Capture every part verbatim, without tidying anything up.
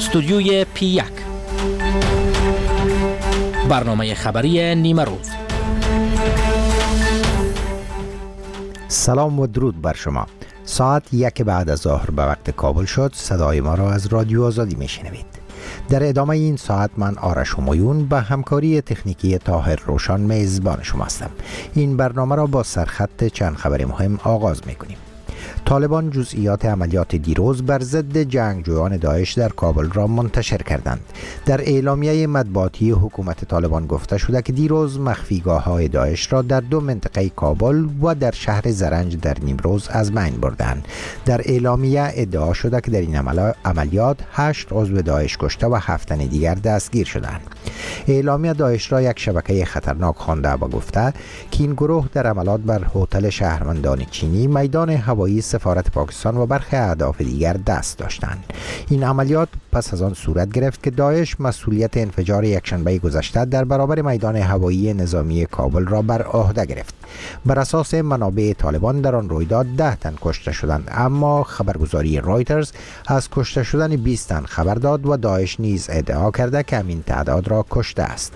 استودیوی پی یک، برنامه خبری نیمه روز. سلام و درود بر شما. ساعت یک بعد از ظهر به وقت کابل شد. صدای ما را از رادیو آزادی میشنوید. در ادامه این ساعت من آرش همایون با همکاری تکنیکی طاهر روشان میزبان شما هستم. این برنامه را با سرخط چند خبر مهم آغاز میکنیم. طالبان جزئیات عملیات دیروز بر ضد جنگجویان داعش در کابل را منتشر کردند. در اعلامیه مطبوعاتی حکومت طالبان گفته شده که دیروز مخفیگاه‌های داعش را در دو منطقه کابل و در شهر زرنج در نیمروز از بین بردند. در اعلامیه ادعا شده که در این عملیات هشت عضو داعش کشته و هفت تن دیگر دستگیر شدند. اعلامیه داعش را یک شبکه خطرناک خوانده و گفته که این گروه در عملیات بر هتل شهروندان چینی، میدان هوایی سفارت پاکستان و برخی اهداف دیگر دست داشتند. این عملیات پس از آن صورت گرفت که داعش مسئولیت انفجار یکشنبه گذشته در برابر میدان هوایی نظامی کابل را بر عهده گرفت. بر اساس منابع طالبان در آن رویداد ده تن کشته شدند، اما خبرگزاری رایترز از کشته شدن بیست تن خبر داد و داعش نیز ادعا کرده که همین تعداد را کشته است.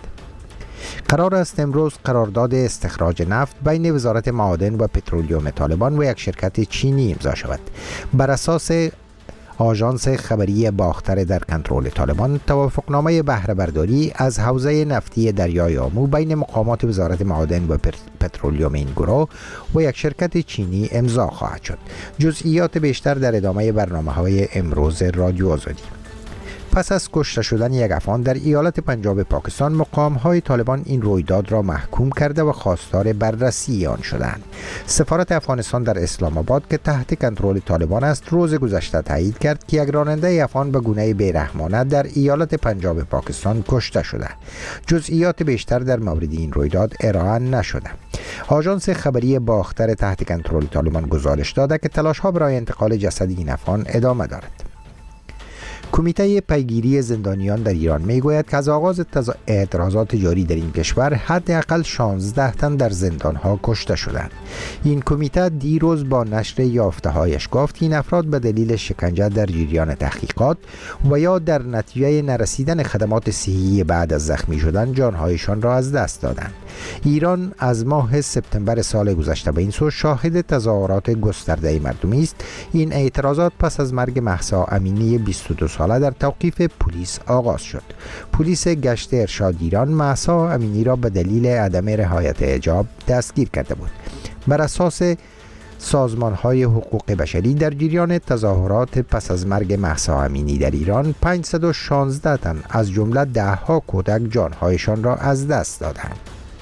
قرار است امروز قرارداد استخراج نفت بین وزارت معادن و پترولیوم طالبان و یک شرکت چینی امضا شود. بر اساس آژانس خبری باختر در کنترل طالبان، توافقنامه بهره برداری از حوزه نفتی دریای آمو بین مقامات وزارت معادن و پترولیوم این گروه و یک شرکت چینی امضا خواهد شد. جزئیات بیشتر در ادامه برنامه‌های امروز رادیو آزادی. پس از کشته شدن یک افغان در ایالت پنجاب پاکستان، مقام‌های طالبان این رویداد را محکوم کرده و خواستار بررسی آن شدند. سفارت افغانستان در اسلام آباد که تحت کنترل طالبان است، روز گذشته تایید کرد که یک راننده افغان به گونه بی‌رحمانه در ایالت پنجاب پاکستان کشته شده. جزئیات بیشتر در مورد این رویداد ارائه نشده. آژانس خبری باختر تحت کنترل طالبان گزارش داده که تلاش‌ها برای انتقال جسد این افغان ادامه دارد. کمیته پیگیری زندانیان در ایران میگوید که از آغاز اعتراضات جاری در این کشور حداقل شانزده تن در زندانها کشته شدند. این کمیته دیروز با نشر یافته‌هایش گفت که این افراد به دلیل شکنجه در جریان تحقیقات و یا در نتیجه نرسیدن خدمات صحی بعد از زخمی شدن جانهایشان را از دست دادند. ایران از ماه سپتامبر سال گذشته به این سو شاهد تظاهرات گسترده مردمی است. این اعتراضات پس از مرگ مهسا امینی بیست و دو ساله در توقیف پلیس آغاز شد. پلیس گشت ارشاد ایران مهسا امینی را به دلیل عدم رعایت حجاب دستگیر کرده بود. بر اساس سازمان‌های حقوق بشری در جریان تظاهرات پس از مرگ مهسا امینی در ایران پانصد و شانزده تن از جمله ده‌ها کودک جانهایشان را از دست دادند.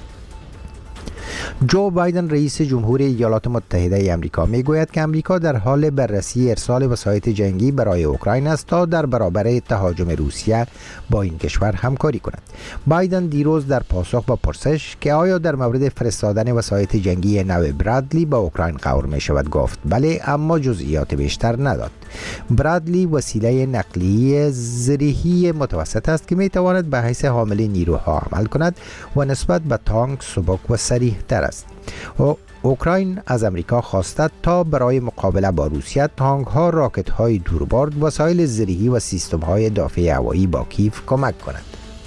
جو بایدن رئیس جمهور ایالات متحده آمریکا میگوید که آمریکا در حال بررسی ارسال وسایط جنگی برای اوکراین است تا در برابر تهاجم روسیه با این کشور همکاری کند. بایدن دیروز در پاسخ به پرسش که آیا در مورد فرستادن وسایط جنگی نو برادلی به اوکراین قرار می شود گفت بله، اما جزئیات بیشتر نداد. برادلی وسیله نقلیه زرهی متوسط است که می تواند به حیث حامل نیروها عمل کند و نسبت به تانک سبک و سریع تر است. و اوکراین از امریکا خواسته تا برای مقابله با روسیه تانک ها، راکت های دوربرد، وسایل زرهی و سیستم های دافع هوایی با کیف کمک کند.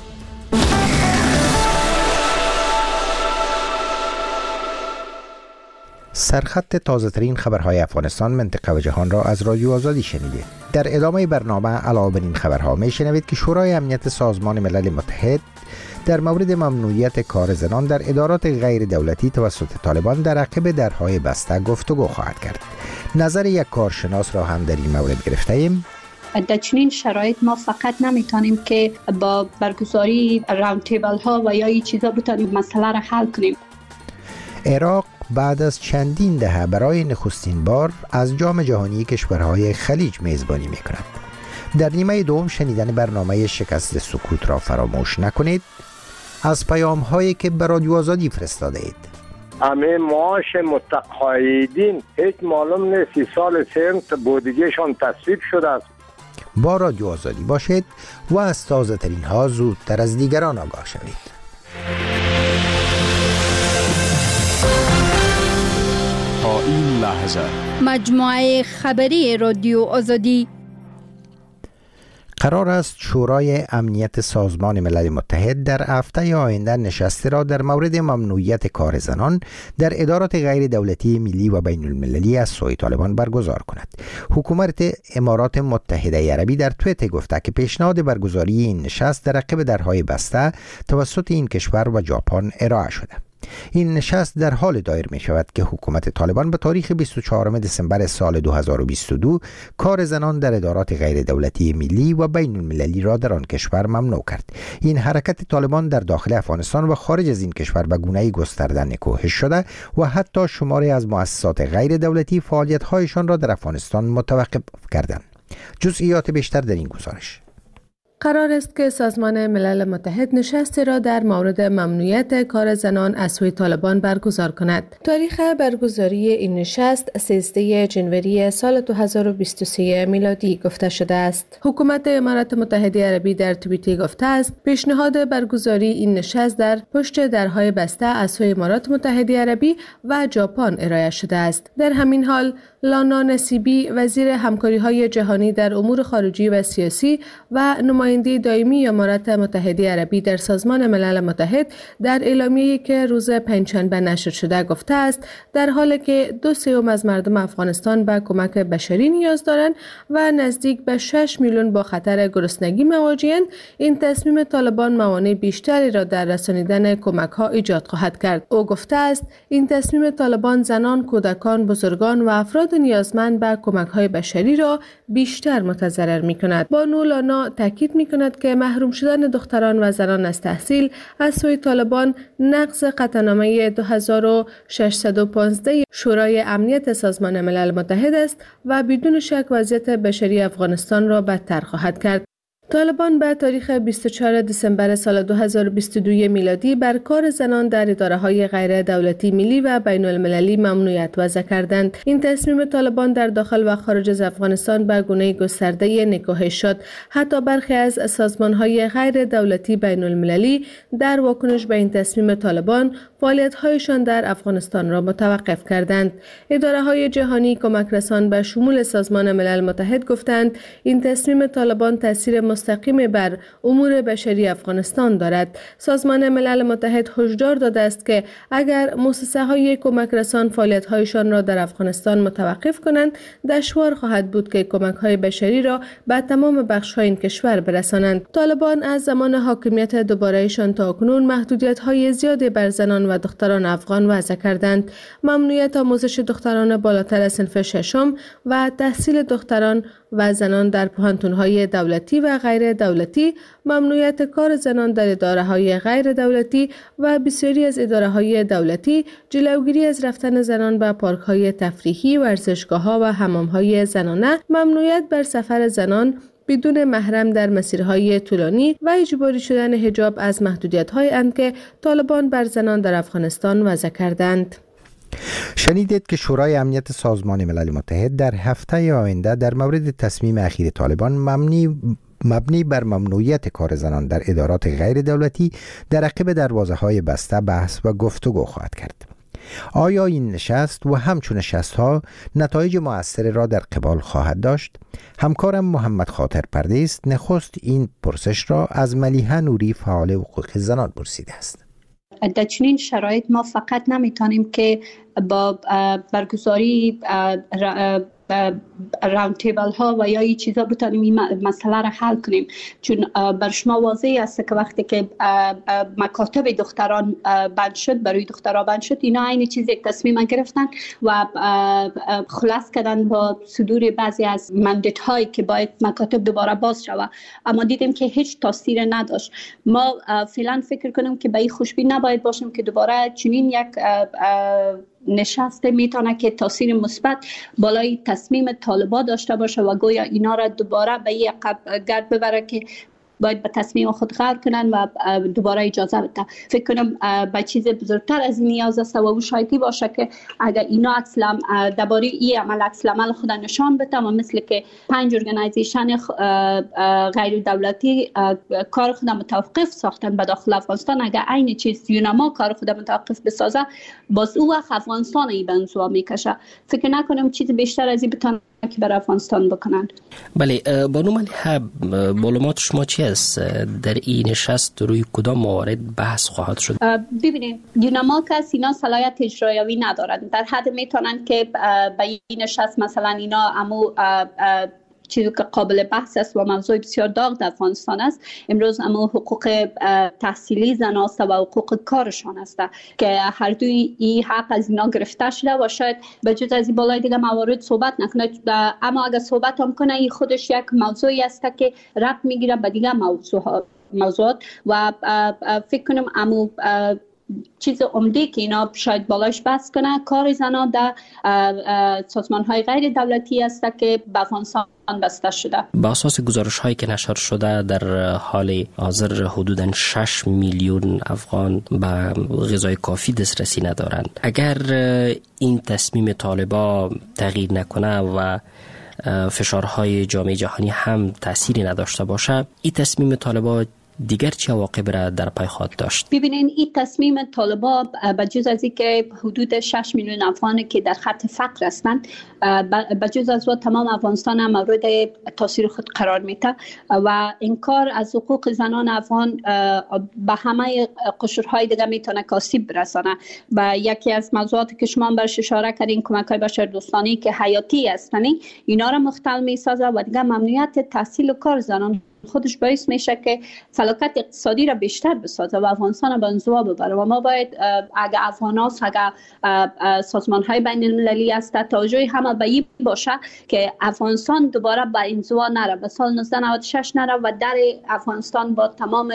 سرخط تازه ترین خبرهای افغانستان، منطقه و جهان را از رادیو آزادی شنیدید. در ادامه برنامه علاوه بر این خبرها می شنوید که شورای امنیت سازمان ملل متحد در مورد ممنوعیت کار زنان در ادارات غیر دولتی توسط طالبان در عقب درهای بسته گفتگو خواهد کرد. نظر یک کارشناس را هم در این مورد گرفته ایم. در چنین شرایط ما فقط نمیتونیم که با برگزاری راوند تیبل ها و یا این چیزا بتونیم مسئله را حل کنیم. عراق بعد از چندین دهه برای نخستین بار از جام جهانی کشورهای خلیج میزبانی میکند. در نیمه دوم شنیدن برنامه شکست سکوت را فراموش نکنید. از پیام هایی که به رادیو آزادی فرستاده اید. همه معاش متقاعدین هیچ معلوم نیست سال سنت بودجهشان تصویب شده است. با رادیو آزادی باشید و از تازه ترین ها زودتر از دیگران آگاه شوید. تا این لحظه مجموعه خبری رادیو آزادی قرار است شورای امنیت سازمان ملل متحد در هفته آینده نشستی را در مورد ممنوعیت کار زنان در ادارات غیر دولتی ملی و بین المللی از سوی طالبان برگزار کند. حکومت امارات متحده عربی در توییت گفته که پیشنهاد برگزاری این نشست در عقب درهای بسته توسط این کشور و ژاپن ارائه شده. این نشست در حال دایر می شود که حکومت طالبان به تاریخ بیست و چهارم دسامبر سال دو هزار و بیست و دو کار زنان در ادارات غیر دولتی ملی و بین المللی را در آن کشور ممنوع کرد. این حرکت طالبان در داخل افغانستان و خارج از این کشور به گونه‌ای گسترده نکوهش شده و حتی شماری از مؤسسات غیر دولتی فعالیت‌هایشان را در افغانستان متوقف کردند. جزئیات بیشتر در این گزارش. قرار است که سازمان ملل متحد نشستی را در مورد ممنوعیت کار زنان از سوی طالبان برگزار کند. تاریخ برگزاری این نشست سیزده ژانویه سال دو هزار و بیست و سه میلادی گفته شده است. حکومت امارات متحده عربی در توییتی گفته است پیشنهاد برگزاری این نشست در پشت درهای بسته از سوی امارات متحده عربی و ژاپن ارائه شده است. در همین حال لانا نصیبی وزیر همکاری‌های جهانی در امور خارجی و سیاسی و نماینده دائمی امارات متحده عربی در سازمان ملل متحد در اعلامیه‌ای که روز پنجشنبه نشر شده گفته است در حالی که دو سوم از مردم افغانستان به کمک بشری نیاز دارند و نزدیک به شش میلیون با خطر گرسنگی مواجه‌اند، این تصمیم طالبان موانع بیشتری را در رسانیدن کمک‌ها ایجاد خواهد کرد. او گفته است این تصمیم طالبان زنان، کودکان، بزرگان و افراد نیازمند به کمک‌های بشری را بیشتر متضرر می‌کند. بانو لانا تاکید می‌کند که محروم شدن دختران و زنان از تحصیل از سوی طالبان نقض قطعنامه دو هزار و ششصد و پانزده شورای امنیت سازمان ملل متحد است و بدون شک وضعیت بشری افغانستان را بدتر خواهد کرد. طالبان به تاریخ بیست و چهارم دسامبر سال دو هزار و بیست و دو میلادی بر کار زنان در اداره‌های غیر دولتی ملی و بین المللی ممنوعیت وضع کردند. این تصمیم طالبان در داخل و خارج از افغانستان به گونه گسترده نکوهش شد. حتی برخی از سازمان‌های غیر دولتی بین المللی در واکنش به این تصمیم طالبان فعالیت‌هایشان در افغانستان را متوقف کردند. اداره‌های جهانی کمک رسان به شمول سازمان ملل متحد گفتند این تصمیم طالبان تاثیر مستقیم بر امور بشری افغانستان دارد. سازمان ملل متحد هشدار داده است که اگر مؤسسه‌های کمک رسان فعالیت‌هایشان را در افغانستان متوقف کنند، دشوار خواهد بود که کمک‌های بشری را به تمام بخش‌های این کشور برسانند. طالبان از زمان حاکمیت دوباره‌شان تا کنون محدودیت‌های زیادی بر زنان و دختران افغان وضع کردند. ممنوعیت آموزش دختران بالاتر از صنف ششم و تحصیل دختران و زنان در پوهنتون‌های دولتی و غیر دولتی، ممنوعیت کار زنان در اداره‌های غیر دولتی و بسیاری از اداره‌های دولتی، جلوگیری از رفتن زنان به پارک‌های تفریحی، ورزشگاه‌ها و حمام‌های زنانه، ممنوعیت بر سفر زنان بدون محرم در مسیرهای طولانی و اجباری شدن حجاب از محدودیت‌های اند که طالبان بر زنان در افغانستان وضع کردند. شنیدید که شورای امنیت سازمان ملل متحد در هفته آینده در مورد تصمیم اخیر طالبان مبنی مبنی بر ممنوعیت کار زنان در ادارات غیر دولتی در عقب دروازه‌های بسته بحث و گفتگو خواهد کرد. آیا این نشست و همچون نشست‌ها نتایج مؤثر را در قبال خواهد داشت؟ همکارم محمد خاطر پردیس نخست این پرسش را از ملیحه نوری فعال حقوق زنان پرسیده است. در چنین شرایط ما فقط نمیتونیم که با برگزاری راوند تیبل ها و یا این چیزا بتونیم این مسئله را حل کنیم، چون بر شما واضح است که وقتی که مکاتب دختران بند شد، برای دخترها بند شد، اینا این چیز یک تصمیم گرفتن و خلاص کردن با صدور بعضی از مندت هایی که باید مکاتب دوباره باز شود، اما دیدیم که هیچ تاثیر نداشت. ما فعلا فکر کنیم که به این خوشبین نباید باشیم که دوباره چنین یک نشسته میتونه که تاثیر مثبت بالای تصمیم طالبان داشته باشه و گویا اینا را دوباره به یک گرد ببره که باید به تصمیم خود غور کنن و دوباره اجازه بده. فکر کنم به چیز بزرگتر از این نیاز است و اون شایدی باشه که اگر اینا اصلا درباره این عمل عکس العمل خود نشان بده و مثل که پنج ارگانایزیشن غیر دولتی کار خود متوقف ساختن به داخل افغانستان، اگر عین چیز یونما کار خود متوقف بسازه، باز او وقت افغانستان ای به انزوا میکشه. فکر نکنم چیز بیشتر از این بتونه کمکی بر افغانستان بکنند. بله، بانو ملیحه، معلومات شما چی است؟ در این نشست روی کدام موارد بحث خواهد شد؟ ببینید، دینما که اینا صلاحیت اجرایی ندارند، در حد میتونند که به این نشست مثلا اینا امو چیزی که قابل بحث است و موضوع بسیار داغ در افغانستان است امروز اما حقوق تحصیلی زن است و حقوق کارشان است که هر دوی این حق از اینا گرفته شده و شاید به جز از این بالای دیگه موارد صحبت نکنه، اما اگر صحبت هم کنه این خودش یک موضوعی است که ربط میگیره به دیگه موضوع موضوعات و فکر کنم امو چیز عمده که اینا شاید بالاش بحث کنه کار زنان در سازمان‌های غیر دولتی است که به افغانستان بسته شده. با اساس گزارش هایی که نشر شده در حال حاضر حدوداً شش میلیون افغان به غذای کافی دسترسی ندارند. اگر این تصمیم طالبا تغییر نکنه و فشارهای جامعه جهانی هم تأثیری نداشته باشه، این تصمیم طالبا دیگر چه عواقب را در پی خواهد داشت؟ ببینین، این تصمیم طالبا بجز از اینکه حدود شش میلیون افغانی که در خط فقر هستند، بجز از و تمام افغانستان هم مورد تاثیر خود قرار میده و انکار از حقوق زنان افغان به همه قشرهای دیگه میتونه آسیب برسانه. و یکی از موضوعاتی که شما برش اشاره کردین، کمک‌های بشردوستانه که حیاتی هستند، اینا را مختل میسازه و دیگه ممنوعیت تحصیل و کار زنان خودش باعث میشه که فلاکت اقتصادی را بیشتر بسازه و افغانستان به انزوا ببره و ما باید اگر افغاناس اگر سازمان های بین المللی است توجه همه به این باشه که افغانستان دوباره به انزوا نره، به سال نوزده نود و شش نره و در افغانستان با تمام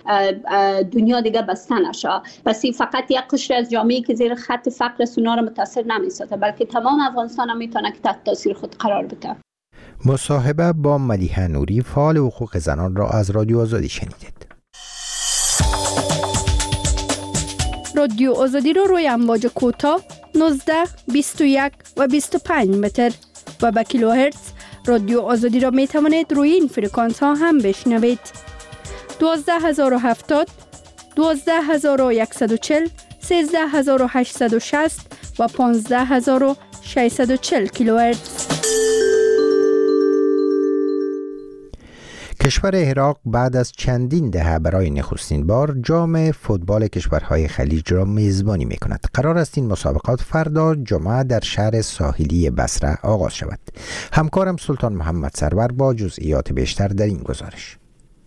دنیا دیگه بسته نشه. پس فقط یک قشر از جامعه که زیر خط فقر است اونا را متاثر نمیسازه، بلکه تمام افغانستان هم میتونه که تحت تاثیر خود قرار بده. مصاحبه با ملیحه نوری، فعال حقوق زنان را از رادیو آزادی شنیدید. رادیو آزادی را روی امواج کوتاه نوزده، بیست و یک و بیست و پنج متر و با کیلوهرتز رادیو آزادی را می توانید روی این فرکانس ها هم بشنوید. دوازده هزار و هفتاد، دوازده هزار و صد و چهل، سیزده هزار و هشتصد و شصت و پانزده هزار و ششصد و چهل کیلوهرتز. کشور عراق بعد از چندین دهه برای نخستین بار جام فوتبال کشورهای خلیج را میزبانی می کند. قرار است این مسابقات فردا جمعه در شهر ساحلی بصره آغاز شود. همکارم سلطان محمد سرور با جزئیات بیشتر در این گزارش.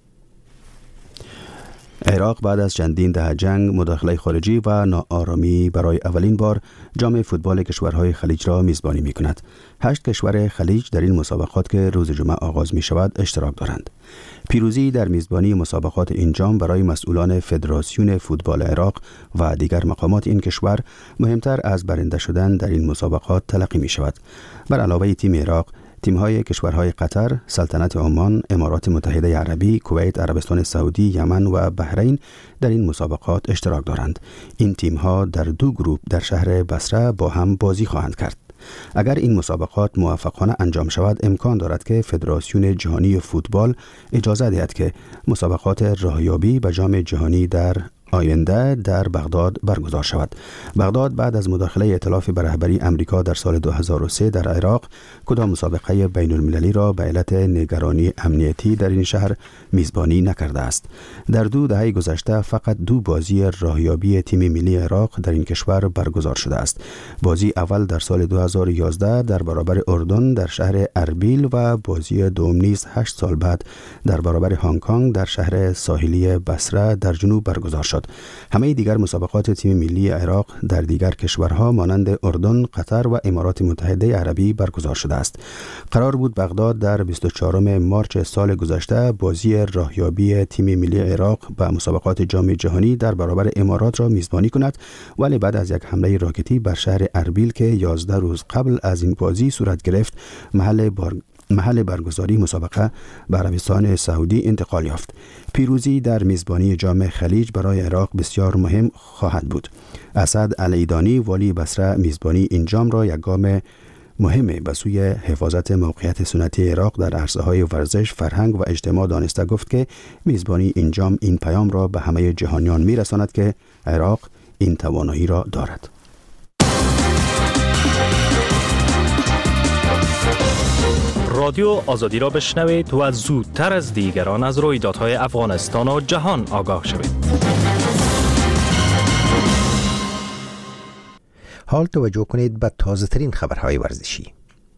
عراق بعد از چندین دهه جنگ، مداخله خارجی و ناآرامی برای اولین بار جام فوتبال کشورهای خلیج را میزبانی می کند. هشت کشور خلیج در این مسابقات که روز جمعه آغاز می شود اشتراک دارند. پیروزی در میزبانی مسابقات این جام برای مسئولان فدراسیون فوتبال عراق و دیگر مقامات این کشور مهمتر از برنده شدن در این مسابقات تلقی می شود. بر علاوه تیم عراق، تیم‌های کشورهای قطر، سلطنت عمان، امارات متحده عربی، کویت، عربستان سعودی، یمن و بحرین در این مسابقات اشتراک دارند. این تیم‌ها در دو گروه در شهر بصره با هم بازی خواهند کرد. اگر این مسابقات موفقانه انجام شود، امکان دارد که فدراسیون جهانی فوتبال اجازه دهد که مسابقات راهیابی به جام جهانی در آینده در بغداد برگزار شود. بغداد بعد از مداخله ائتلاف به رهبری امریکا در سال دو هزار و سه در عراق کدام مسابقه بین المللی را به علت نگرانی امنیتی در این شهر میزبانی نکرده است. در دو دهه گذشته فقط دو بازی راهیابی تیم ملی عراق در این کشور برگزار شده است. بازی اول در سال دو هزار و یازده در برابر اردن در شهر اربیل و بازی دوم نیز هشت سال بعد در برابر هنگ کنگ در شهر ساحلی بصره در جنوب برگزار شد. همه دیگر مسابقات تیم ملی عراق در دیگر کشورها مانند اردن، قطر و امارات متحده عربی برگزار شده است. قرار بود بغداد در بیست و چهارم مارس سال گذشته بازی راهیابی تیم ملی عراق به مسابقات جام جهانی در برابر امارات را میزبانی کند، ولی بعد از یک حمله راکتی بر شهر اربیل که یازده روز قبل از این بازی صورت گرفت، محل بار محل برگزاری مسابقه به عربستان سعودی انتقال یافت. پیروزی در میزبانی جام خلیج برای عراق بسیار مهم خواهد بود. اسد العیدانی والی بصره میزبانی این جام را یک گام مهمه به سوی حفاظت موقعیت سنتی عراق در عرصه‌های ورزش، فرهنگ و اجتماع دانسته گفت که میزبانی این جام این پیام را به همه جهانیان میرساند که عراق این توانایی را دارد. رادیو آزادی را بشنوید و زودتر از دیگران از رویدادهای افغانستان و جهان آگاه شوید. حال توجه کنید به تازه ترین خبرهای ورزشی.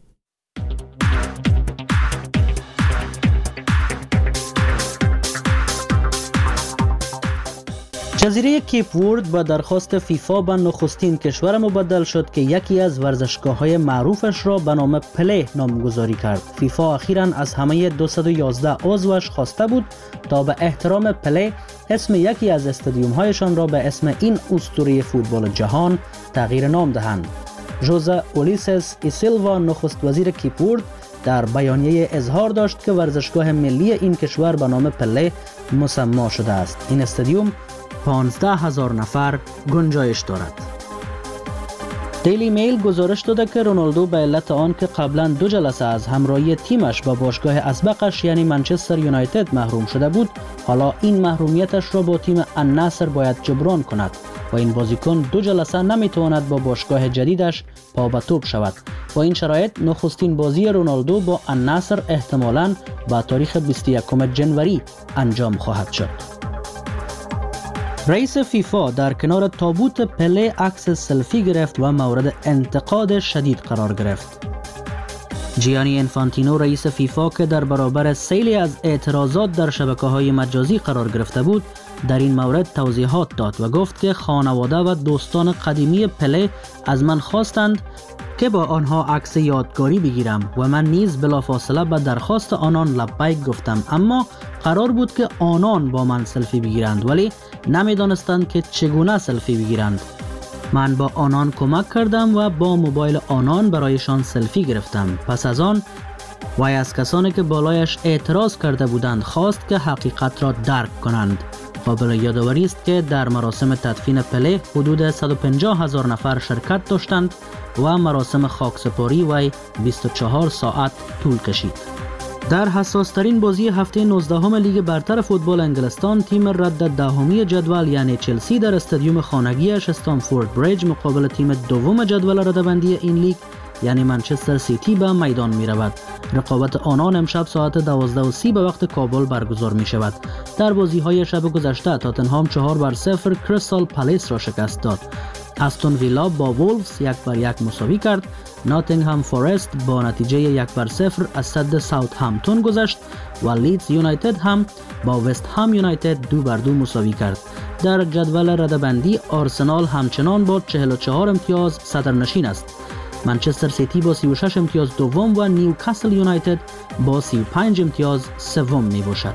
جزیره کیپ ورد با درخواست فیفا به نخستین کشور مبدل شد که یکی از ورزشگاه‌های معروفش را به نام پله نامگذاری کرد. فیفا اخیراً از همه دویست و یازده عضوش خواسته بود تا به احترام پله اسم یکی از استادیوم‌هایشان را به اسم این اسطوره فوتبال جهان تغییر نام دهند. ژوزه اولیسس ای سیلوا نخست وزیر کیپ ورد در بیانیه اظهار داشت که ورزشگاه ملی این کشور به نام پله مسما شده است. این استادیوم پانزده هزار نفر گنجایش دارد. دیلی میل گزارش داده که رونالدو به علت آن که قبلا دو جلسه از همراهی تیمش با باشگاه اسبقش یعنی منچستر یونایتد محروم شده بود، حالا این محرومیتش را با تیم النصر باید جبران کند و این بازیکن دو جلسه نمیتواند با باشگاه جدیدش پا به توپ شود. با این شرایط نخستین بازی رونالدو با النصر احتمالاً با تاریخ بیست و یکم جنوری انجام خواهد شد. رئیس فیفا در کنار تابوت پله عکس سلفی گرفت و مورد انتقاد شدید قرار گرفت. جیانی انفانتینو رئیس فیفا که در برابر سیلی از اعتراضات در شبکه‌های مجازی قرار گرفته بود، در این مورد توضیحات داد و گفت که خانواده و دوستان قدیمی پله از من خواستند که با آنها عکس یادگاری بگیرم و من نیز بلافاصله به درخواست آنان لبیک گفتم، اما قرار بود که آنان با من سلفی بگیرند ولی نمیدانستند که چگونه سلفی بگیرند. من با آنان کمک کردم و با موبایل آنان برایشان سلفی گرفتم. پس از آن وی از کسانی که بالایش اعتراض کرده بودند خواست که حقیقت را درک کنند. قابل یادآوری است که در مراسم تدفین پله حدود صد و پنجاه هزار نفر شرکت داشتند و مراسم خاکسپاری وی بیست و چهار ساعت طول کشید. در حساس‌ترین بازی هفته نوزدهم لیگ برتر فوتبال انگلستان، تیم رد دهمی جدول یعنی چلسی در استادیوم خانگیش استنفورد بریج مقابل تیم دوم جدول رده‌بندی این لیگ یعنی منچستر سیتی به میدان می رود. رقابت آنان امشب ساعت دوازده و سی به وقت کابل برگزار می شود. در بازی های شب گذشته تاتنهام چهار بر صفر کریستال پالیس را شکست داد. استون ویلا با وولفز یک بر یک مساوی کرد. ناتینگهام فورست با نتیجه یک بر صفر از صد ساوثهامپتون گذشت و لیدز یونایتد هم با وست هم یونایتد دو بر دو مساوی کرد. در جدول رده‌بندی آرسنال همچنان با چهل و چهار امتیاز صدرنشین است. منچستر سیتی با سی و شش امتیاز دوم و نیوکاسل یونایتد با سی و پنج امتیاز سوم می باشد.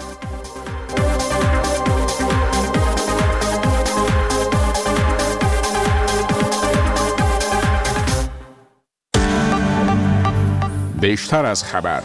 بیشتر از خبر.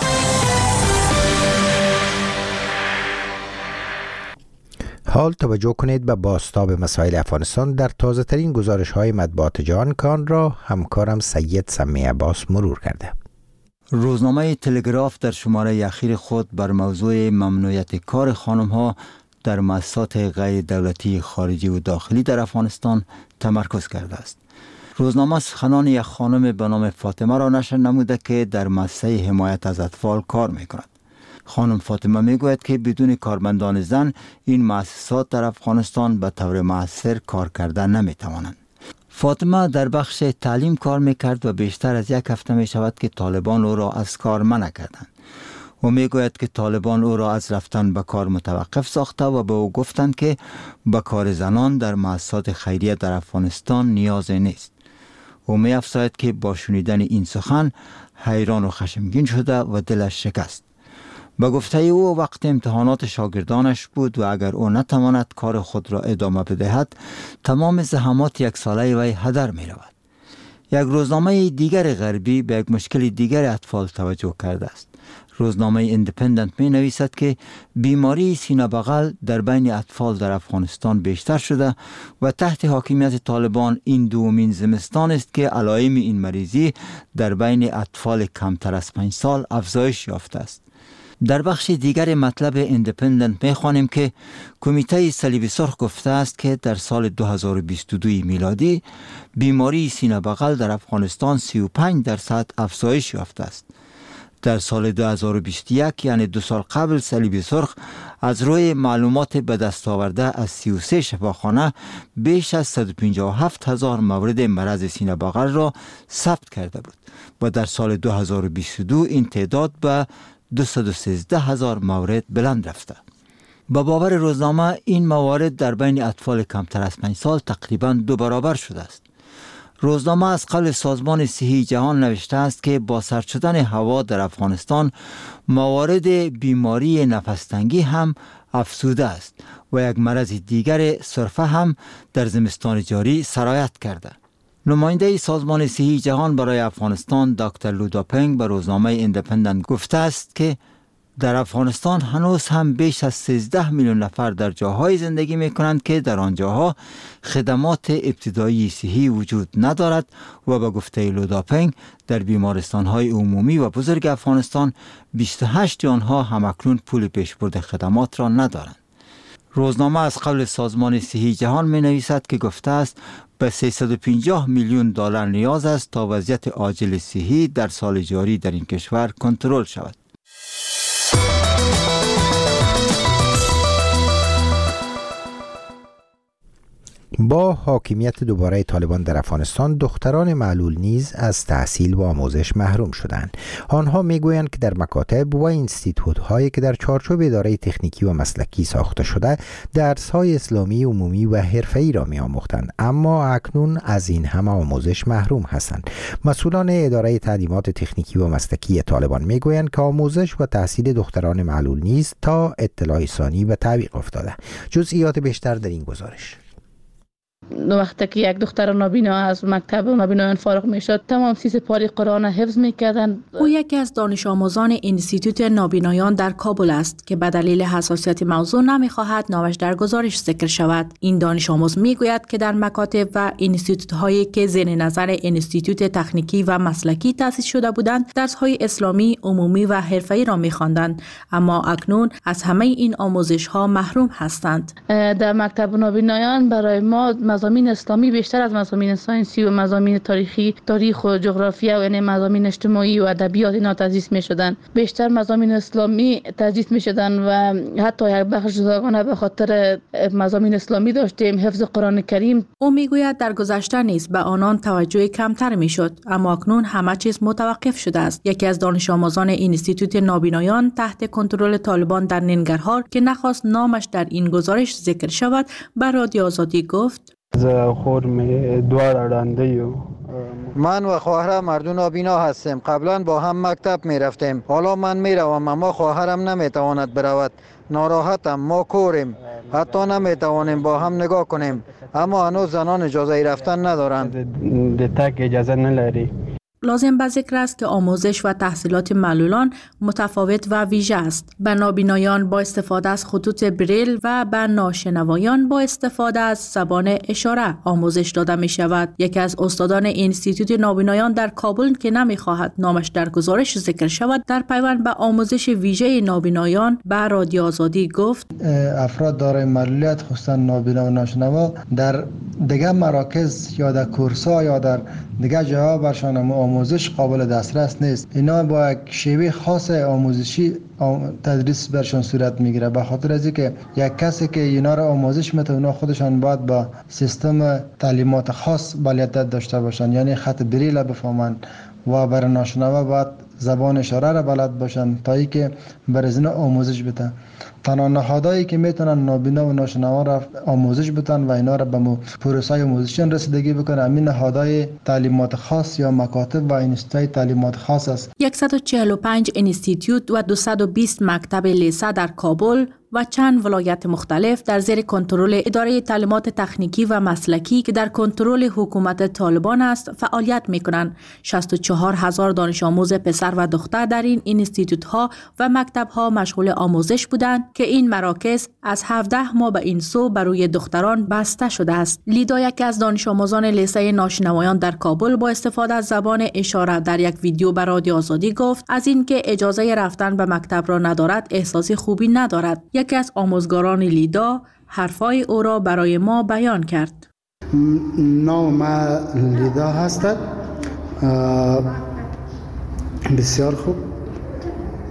حال توجه کنید به بازتاب مسائل افغانستان در تازه ترین گزارش های مطبوعات جهان کان را همکارم سید سمی عباس مرور کرده. روزنامه تلگراف در شماره اخیر خود بر موضوع ممنوعیت کار خانم ها در مؤسسات غیر دولتی خارجی و داخلی در افغانستان تمرکز کرده است. روزنامه سخنان یک خانم به نام فاطمه را نشر نموده که در مؤسسه حمایت از اطفال کار می کند. خانم فاطمه می گوید که بدون کارمندان زن این مؤسسات در افغانستان به طور مؤثر کار کردن نمی توانند. فاطمه در بخش تعلیم کار می کرد و بیشتر از یک هفته می شود که طالبان او را از کار منع کردند. او می گوید که طالبان او را از رفتن به کار متوقف ساخته و به او گفتند که به کار زنان در مؤسسات خیریه در افغانستان نیازی نیست. او می افزاید که با شنیدن این سخن حیران و خشمگین شده و دلش شکست. به گفته او وقت امتحانات شاگردانش بود و اگر او نتواند کار خود را ادامه بدهد تمام زحمات یک ساله وی هدر می رود. یک روزنامه دیگر غربی به یک مشکل دیگر اطفال توجه کرده است. روزنامه ایندیپندنت می نویسد که بیماری سینه بغل در بین اطفال در افغانستان بیشتر شده و تحت حاکمیت طالبان این دومین زمستان است که علائم این مریضی در بین اطفال کمتر از پنج سال افزایش یافته است. در بخش دیگر مطلب ایندیپندنت می خوانیم که کمیته صلیب سرخ گفته است که در سال دو هزار و بیست و دو میلادی بیماری سینه بغل در افغانستان سی و پنج درصد افزایش یافته است. در سال دو هزار و بیست و یک یعنی دو سال قبل صلیب سرخ از روی معلومات به دست آورده از سی و سه شفاخانه بیش از صد و پنجاه و هفت هزار مورد مرض سینه بغل را ثبت کرده بود و در سال دو هزار و بیست و دو این تعداد به دویست و سیزده هزار مورد بلند رفته. با باور روزنامه این موارد در بین اطفال کمتر از پنج سال تقریباً دو برابر شده است. روزنامه از قبل سازمان صحی جهان نوشته است که با سرد شدن هوا در افغانستان موارد بیماری نفس‌تنگی هم افزوده است و یک مرض دیگر سرفه هم در زمستان جاری سرایت کرده. نماینده سازمان صحی جهان برای افغانستان دکتر لو داپنگ به روزنامه ایندیپندنت گفته است که در افغانستان هنوز هم بیش از سیزده میلیون نفر در جاهای زندگی می کنند که در آنجاها خدمات ابتدایی صحی وجود ندارد و به گفته لو داپنگ در بیمارستان‌های عمومی و بزرگ افغانستان بیست و هشت آنها همکنون پول پیشبرد خدمات را ندارند. روزنامه از قبل سازمان صحی جهان می نویسد که گفته است به سیصد و پنجاه میلیون دلار نیاز است تا وضعیت عاجل صحی در سال جاری در این کشور کنترل شود. با حاکمیت دوباره طالبان در افغانستان دختران معلول نیز از تحصیل و آموزش محروم شدند. آنها میگویند که در مکاتب و اینستیتوت هایی که در چارچوب اداره تکنیکی و مسلکی ساخته شده درس های اسلامی عمومی و حرفه‌ای را می‌آموختند، اما اکنون از این همه آموزش محروم هستند. مسئولان اداره تعلیمات تکنیکی و مسلکی طالبان میگویند که آموزش و تحصیل دختران معلول نیز تا اطلاع ثانی به تعویق افتاده. جزئیات بیشتر در این گزارش. وقتی که یک دختر نابینا از مکتب نابینایان فارغ میشد تمام سی سپاره قرآن حفظ میکردن. او یکی از دانش آموزان انستیتوت نابینایان در کابل است که به دلیل حساسیت موضوع نمیخواهد نامش در گزارش ذکر شود. این دانش آموز میگوید که در مکاتب و انستیتوت هایی که زیر نظر انستیتوت تکنیکی و مسلکی تأسیس شده بودند درس های اسلامی عمومی و حرفه‌ای را میخواندند، اما اکنون از همه این آموزش ها محروم هستند. در مکتب نابینایان برای ما مضامین اسلامی بیشتر از مضامین ساینسی و مضامین تاریخی، تاریخ و جغرافیا و یعنی مضامین اجتماعی و ادبیات اینا تدریس می‌شدن. بیشتر مضامین اسلامی تدریس می‌شدن و حتی یک بخش جداگانه به خاطر مضامین اسلامی داشتیم، حفظ قرآن کریم. او میگوید در گذشته نیز به آنان توجه کمتر میشد، اما اکنون همه چیز متوقف شده است. یکی از دانش آموزان انستیتوت نابینایان تحت کنترل طالبان در ننگرهار که نخواست نامش در این گزارش ذکر شود به رادیو آزادی گفت: من و خواهرم مردم نابینا هستیم. قبلا با هم مکتب می رفتیم. حالا من می روم اما خواهرم نمی تواند برود. ناراحتم. ما کوریم. حتی نمی توانیم با هم نگاه کنیم. اما هنوز زنان اجازه رفتن ندارند. تک اجازه نلری. لازم به ذکر است که آموزش و تحصیلات معلولان متفاوت و ویژه است. به نابینایان با استفاده از خطوط بریل و به ناشنوایان با استفاده از زبان اشاره آموزش داده می شود. یکی از استادان انستیتوت نابینایان در کابل که نمی خواهد نامش در گزارش ذکر شود در پیوند به آموزش ویژه نابینایان به رادیو آزادی گفت: افراد دارای معلولیت خصوصا نابینا و ناشنوا در دیگر مراکز یا در کورس‌ها یا در دیگر جاها برشان آموزش قابل دسترس نیست. اینا با یک شیوه خاص آموزشی تدریس برشان صورت میگیره، به خاطر از اینکه یک کسی که اینا را آموزش میده اونا خودشان باید با سیستم تعلیمات خاص بلدیت داشته باشن، یعنی خط بریل بفهمن و برای ناشنوا باید زبان اشاره را بلد باشن تا اینکه بر از اینا آموزش بدن. تنها نهادهایی که میتونن نابینا و ناشنوا را آموزش بدن و اینا را به پروسه آموزشی رسیدگی بکنن همین نهادهای تعلیمات خاص یا مکاتب و انستیتوت تعلیمات خاص است. صد و چهل و پنج انستیتوت و دویست و بیست مکتب لیسه در کابل و چند ولایت مختلف در زیر کنترل اداره تعلیمات تکنیکی و مسلکی که در کنترل حکومت طالبان است فعالیت می‌کنند. شصت و چهار هزار دانش آموز پسر و دختر در این اینستیتوت ها و مکتب ها مشغول آموزش بودند که این مراکز از هفده ماه به این سو برای دختران بسته شده است. لیدا یکی از دانش آموزان لیسه ناشنوایان در کابل با استفاده از زبان اشاره در یک ویدیو به رادیو آزادی گفت از اینکه اجازه رفتن به مکتب را ندارد احساس خوبی ندارد. یکی از آموزگاران لیدا حرفای او را برای ما بیان کرد. نام ما لیدا هستد. بسیار خوب.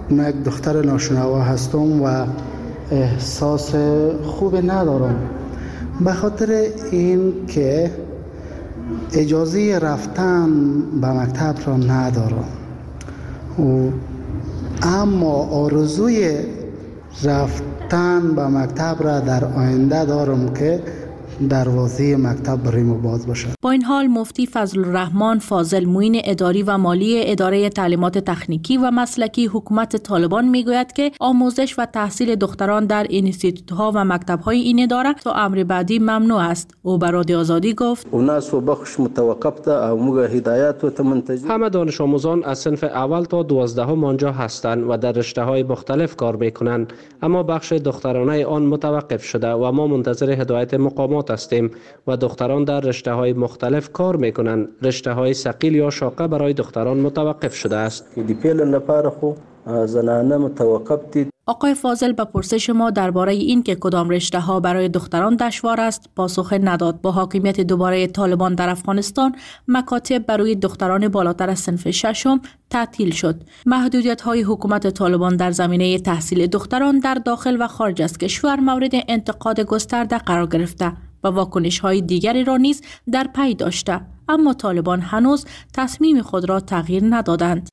من یک دختر ناشنوا هستم و احساس خوب ندارم، به خاطر این که اجازه رفتن به مکتب را ندارم، و اما آرزوی رفتن به مکتب را در آینده دارم که دروازه مکتب برای ما باز باشد. با این حال مفتی فضل الرحمن فاضل معین اداری و مالی اداره تعلیمات تکنیکی و مسلکی حکومت طالبان میگوید که آموزش و تحصیل دختران در انستیتوت‌ها و مکتب‌های این اداره تا امر بعدی ممنوع است. او به رادیو آزادی گفت: الناس وبخش متوقف تا او موږ هدایت و تمنتج. همه دانش آموزان از صنف اول تا دوازدهم آنجا هستند و در رشته‌های مختلف کار می‌کنند، اما بخش دخترانه آن متوقف شده و ما منتظر هدایت مقامات هستیم و دختران در رشته‌های مختلف کار میکنند. رشته‌های ثقیل یا شاقه برای دختران متوقف شده است. دی پیل لپاره خو زنانه متوقف دي. آقای فاضل به پرسش ما درباره این که کدام رشته ها برای دختران دشوار است پاسخ نداد. با حاکمیت دوباره طالبان در افغانستان، مکاتب برای دختران بالاتر از صنف ششم تعطیل شد. محدودیت های حکومت طالبان در زمینه تحصیل دختران در داخل و خارج از کشور مورد انتقاد گسترده قرار گرفته و واکنش های دیگری را نیز در پی داشته، اما طالبان هنوز تصمیم خود را تغییر ندادند.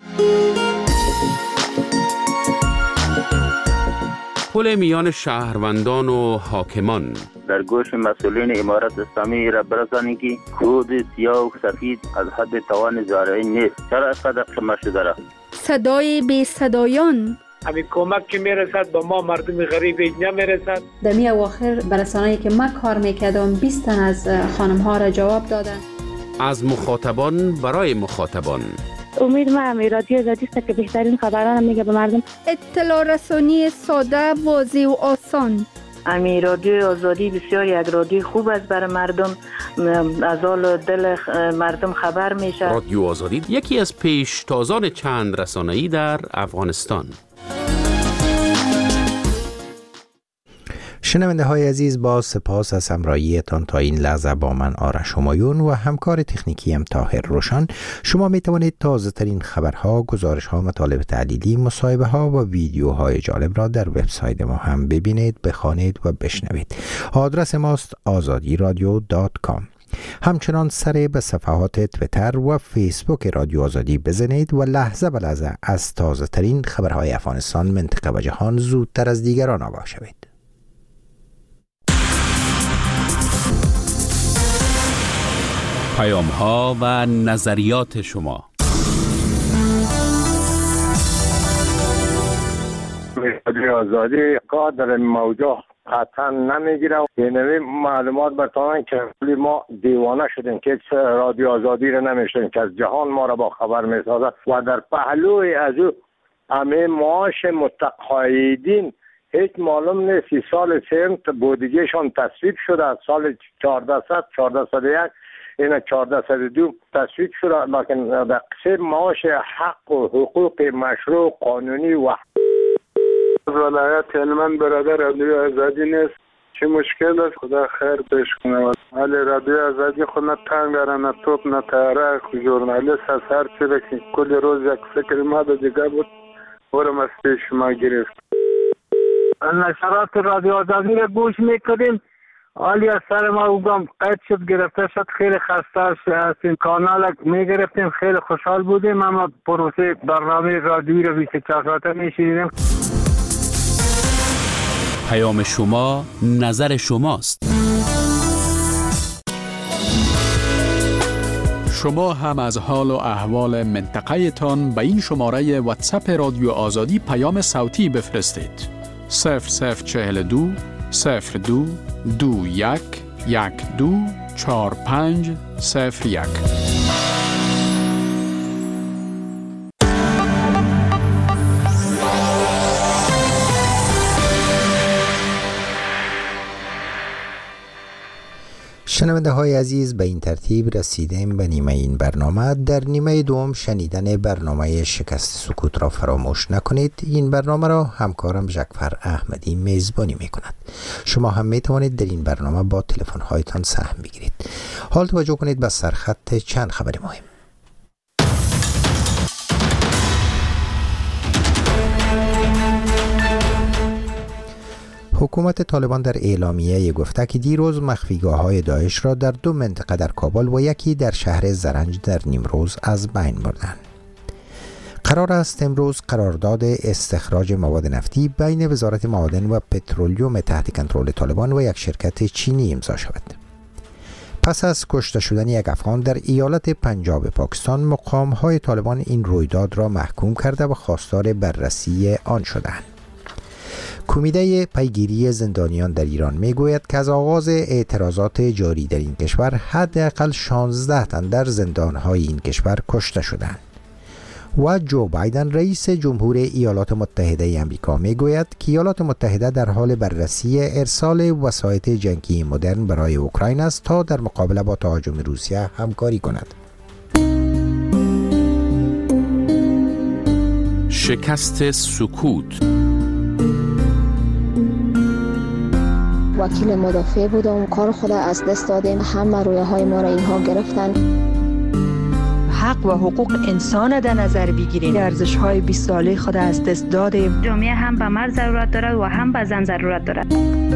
پل میان شهروندان و حاکمان در گوش مسئولین امارت اسلامی را برسانید که کود سیاه و سفید از حد توان زارعی نیست. چرا اینقدر خمه شده را؟ صدای بی صدایان همین کمک که میرسد با ما مردم غریب نمیرسد. در می اواخر برسانه‌ای که من کار میکردم بیست تن از خانم ها را جواب دادن. از مخاطبان برای مخاطبان. امید ما امی رادیو آزادی است که بهترین خبران میگه به مردم. اطلاع رسانی ساده، واضح و آسان. امی رادیو آزادی بسیار یک رادیو خوب است برای مردم، از حال دل مردم خبر میشه. رادیو آزادی یکی از پیشتازان چند رسانه‌ای در افغانستان. شنونده های عزیز، با سپاس از همراهیتان تا این لحظه با من آرش همایون و همکار تکنیکی ام طاهر روشن. شما می توانید تازه ترین خبرها، گزارش ها، مطالب تحلیلی، مصاحبه ها و ویدیوهای جالب را در وبسایت ما هم ببینید، بخوانید و بشنوید. آدرس ماست آزادی رادیو دات کام. همچنان سر به صفحات تویتر و فیسبوک رادیو آزادی بزنید و لحظه به لحظه از تازه ترین خبرهای افغانستان، منطقه و جهان زودتر از دیگران آگاه شوید. پیام ها و نظریات شما. رادیو آزادی قادر موضوع قطعا نمیگیره. یعنی معلومات برتانن که ما دیوانه شدیم که رادیو آزادی رو نمیشتیم که از جهان ما را با خبر میسازد و در پهلوی از او همه معاش متقاعدین هیچ معلوم نیست. سی سال سنت بودجهشان تصویب شده از سال چهارده صد و یک، این چهارده صد و دو تصویب شده، لیکن در قسم معاش حق و حقوق مشروع قانونی و ولایت هلمند برادر رادیو آزادی نیست. چه مشکل است؟ خدا خیر پیش کنه. ولی رادیو آزادی خود نه تنگ داره، نه توپ، نه تاره. ژورنالیست از هر چی که کل روز یک فکر ما به دیگه بود برم از پیش ما گرفت. نشرات رادیو آزادی را گوش میکنیم، حالی از سر ما اوگم قید شد، گرفته شد. خیلی خسته از این کانال میگرفتیم، خیلی خوشحال بودیم، اما پروسه برنامه رادیویی را بیست و چهار ساعته میشیدیم. پیام شما، نظر شماست. شما هم از حال و احوال منطقه تان به این شماره واتساپ رادیو آزادی پیام صوتی بفرستید. صفر صفر چهل دو صفر دو دو یک یک دو چهار پنج صفر یک. شنونده های عزیز، به این ترتیب رسیدیم به نیمه این برنامه. در نیمه دوم شنیدن برنامه شکست سکوت را فراموش نکنید. این برنامه را همکارم جعفر احمدی میزبانی می کند. شما هم می توانید در این برنامه با تلفن هایتان سهم بگیرید. حال توجه کنید به سرخط چند خبر مهم. حکومت طالبان در اعلامیه گفته که دیروز مخفیگاه‌های داعش را در دو منطقه در کابل و یکی در شهر زرنج در نیمروز از بین بردند. قرار است امروز قرارداد استخراج مواد نفتی بین وزارت معادن و پترولیوم تحت کنترل طالبان و یک شرکت چینی امضا شود. پس از کشته شدن یک افغان در ایالت پنجاب پاکستان، مقام‌های طالبان این رویداد را محکوم کرده و خواستار بررسی آن شدند. کمیته پیگیری زندانیان در ایران میگوید که از آغاز اعتراضات جاری در این کشور حداقل شانزده تن در زندان‌های این کشور کشته شدند. و جو بایدن رئیس جمهور ایالات متحده آمریکا میگوید که ایالات متحده در حال بررسی ارسال وسایط جنگی مدرن برای اوکراین است تا در مقابله با تهاجم روسیه همکاری کند. شکست سکوت. وکیل مدافع بودم، کار خود از دست دادیم، همه رویه های ما را اینها گرفتن. حق و حقوق انسان در نظر بگیریم. ارزش های بیست ساله خود از دست دادیم. جامعه هم به مرد ضرورت دارد و هم به زن ضرورت دارد.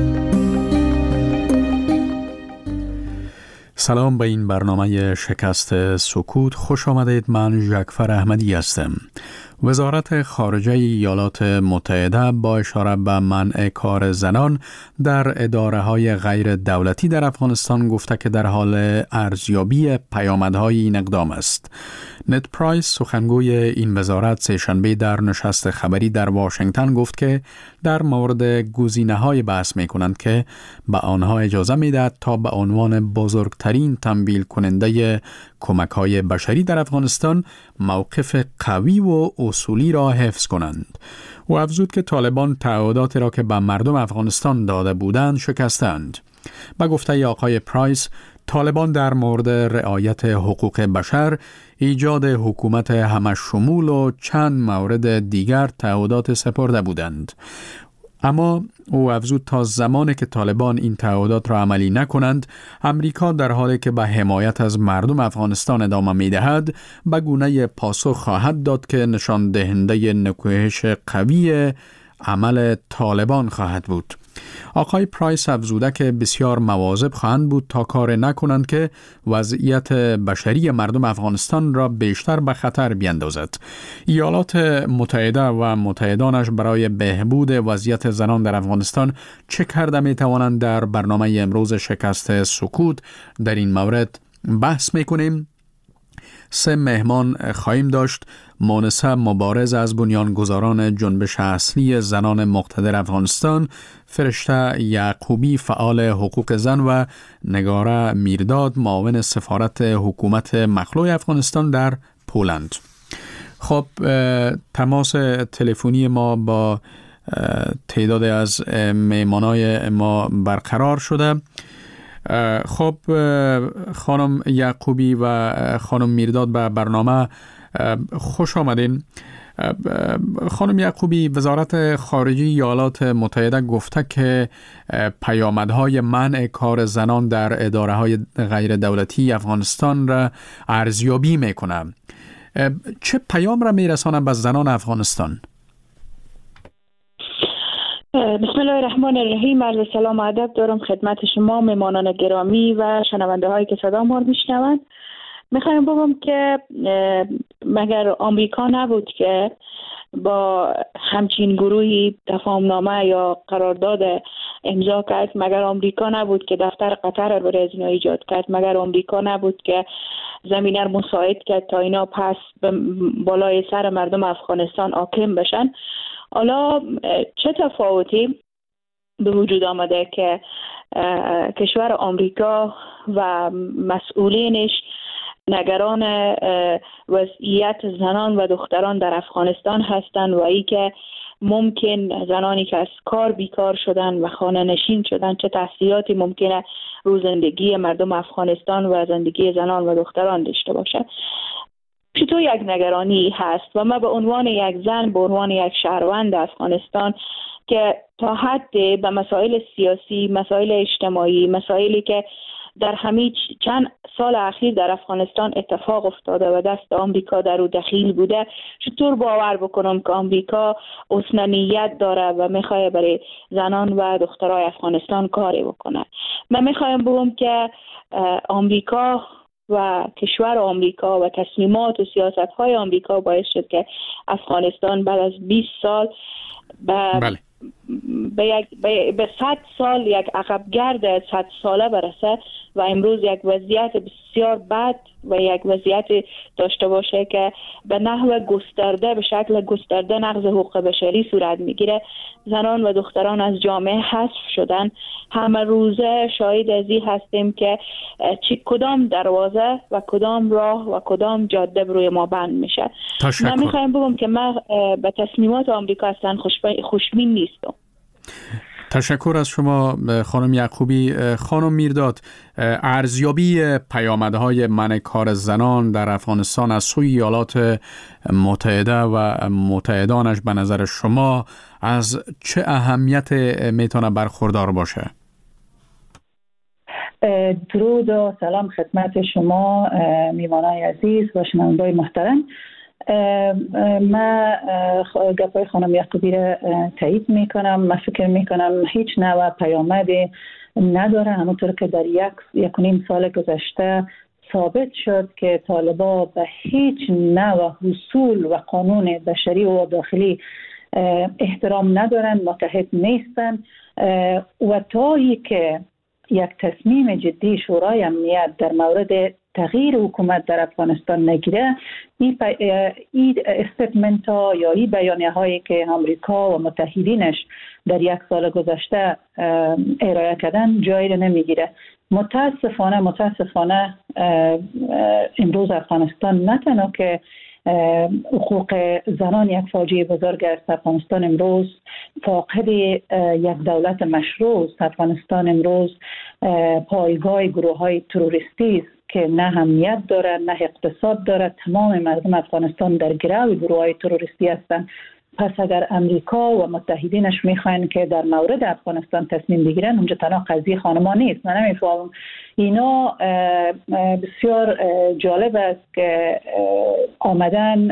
سلام به این برنامه شکست سکوت. خوش آمدید. من ژکفر احمدی هستم. وزارت خارجه ایالات متحده با اشاره به منع کار زنان در اداره‌های غیر دولتی در افغانستان گفته که در حال ارزیابی پیامدهای این اقدام است. نت پرایس، سخنگوی این وزارت، سه‌شنبه در نشست خبری در واشنگتن گفت که در مورد گزینه‌های بحث می‌کنند که به آنها اجازه می‌دهد تا به عنوان بزرگترین تمویل کننده کمک‌های بشری در افغانستان موقف قوی و اصولی را حفظ کنند. و افزود که طالبان تعهداتی را که به مردم افغانستان داده بودند شکستند. به گفته آقای پرایس، طالبان در مورد رعایت حقوق بشر، ایجاد حکومت همه شمول و چند مورد دیگر تعهدات سپرده بودند. اما او افزود تا زمانی که طالبان این تعهدات را عملی نکنند، امریکا در حالی که به حمایت از مردم افغانستان ادامه می‌دهد، به گونه پاسخ خواهد داد که نشان دهنده نکوهش قوی عمل طالبان خواهد بود. آقای پرایس افزوده که بسیار مواظب خواهند بود تا کار نکنند که وضعیت بشری مردم افغانستان را بیشتر به خطر بیندازد. ایالات متحده و متحدانش برای بهبود وضعیت زنان در افغانستان چه کرده می توانند؟ در برنامه امروز شکست سکوت در این مورد بحث می کنیم. سه مهمان خواهیم داشت. مونسه مبارز از بنیانگذاران جنبش اصلی زنان مقتدر افغانستان، فرشته یعقوبی فعال حقوق زن و نگاره میرداد معاون سفارت حکومت مخلوع افغانستان در پولند. خب تماس تلفنی ما با تعداد از مهمانای ما برقرار شده. خب خانم یعقوبی و خانم میرداد به برنامه خوش آمدین. خانم یعقوبی، وزارت خارجه ایالات متحده گفته که پیامدهای منع کار زنان در اداره‌های غیر دولتی افغانستان را ارزیابی میکنه. چه پیام را میرسانه به زنان افغانستان؟ بسم الله الرحمن الرحیم. عرض سلام و ادب دارم خدمت شما مهمانان گرامی و شنونده هایی که صدا ما رو میشنوند. میخوایم بگم که مگر آمریکا نبود که با همچین گروهی تفاهمنامه یا قرارداد امضا کرد؟ مگر آمریکا نبود که دفتر قطر رو برای اینا ایجاد کرد؟ مگر آمریکا نبود که زمینه رو مساعد کرد تا اینا پس بالای سر مردم افغانستان حاکم بشن؟ حالا چه تفاوتی به وجود آمده که کشور آمریکا و مسئولینش نگران وضعیت زنان و دختران در افغانستان هستند و ای که ممکن زنانی که از کار بیکار شدن و خانه نشین شدن چه تاثیراتی ممکنه رو زندگی مردم افغانستان و زندگی زنان و دختران داشته باشه؟ چطور یک نگرانی هست و من به عنوان یک زن، به عنوان یک شهروند افغانستان که تا حد به مسائل سیاسی، مسائل اجتماعی، مسائلی که در همین چند سال اخیر در افغانستان اتفاق افتاده و دست آمریکا در او دخیل بوده، چطور باور بکنم که آمریکا حسن نیت داره و میخواد برای زنان و دخترای افغانستان کاری بکنه؟ من میخوایم بگم که آمریکا و کشور آمریکا و تصمیمات و سیاست‌های آمریکا باعث شد که افغانستان بعد از بیست سال به بله. به یک به صد سال یک عقبگرد صد ساله برسه و امروز یک وضعیت بسیار بد و یک وضعیت داشته باشه که به نحو گسترده، به شکل گسترده نقض حقوق بشری صورت میگیره. زنان و دختران از جامعه حذف شدن. همه روزه شاهد از این هستیم که چی کدام دروازه و کدام راه و کدام جاده بروی ما بند میشه. تشکر. من میخوایم بگم که من به تصمیمات آمریکا اصلا خوشبین نیستم. تشکر از شما خانم یعقوبی. خانم میرداد، ارزیابی پیامدهای منع کار زنان در افغانستان از سوی ایالات متحده و متحدانش به نظر شما از چه اهمیت میتونه برخوردار باشه؟ درود و سلام خدمت شما میوانای عزیز و شنونده‌های محترم. من گپای خانم یعقوبی را تایید میکنم. من فکر میکنم هیچ نوع پیامدی نداره، همونطور که در یک یک و نیم سال گذشته ثابت شد که طالبان به هیچ نوع اصول و قانون بشری و داخلی احترام ندارن، متحد نیستن و تایی که یک تصمیم جدی شورای امنیت در مورد تغییر حکومت در افغانستان نگیره، این ای استیتمنت ها یا این بیانیه هایی که امریکا و متحدینش در یک سال گذشته ارائه کردن جایی رو نمیگیره. متاسفانه متاسفانه امروز افغانستان نه تنها که حقوق زنان یک فاجعه بزرگ است، افغانستان امروز فاقد یک دولت مشروع است. افغانستان امروز پایگاه گروه های تروریستی است که نه امنیت داره نه اقتصاد داره. تمام مردم افغانستان در گرو گروه های تروریستی هستند. پس اگر امریکا و متحدینش میخواین که در مورد افغانستان تصمیم بگیرن، اونجا تنها قضیه خانمان نیست. من نمیفهمم. اینا بسیار جالب است که آمدن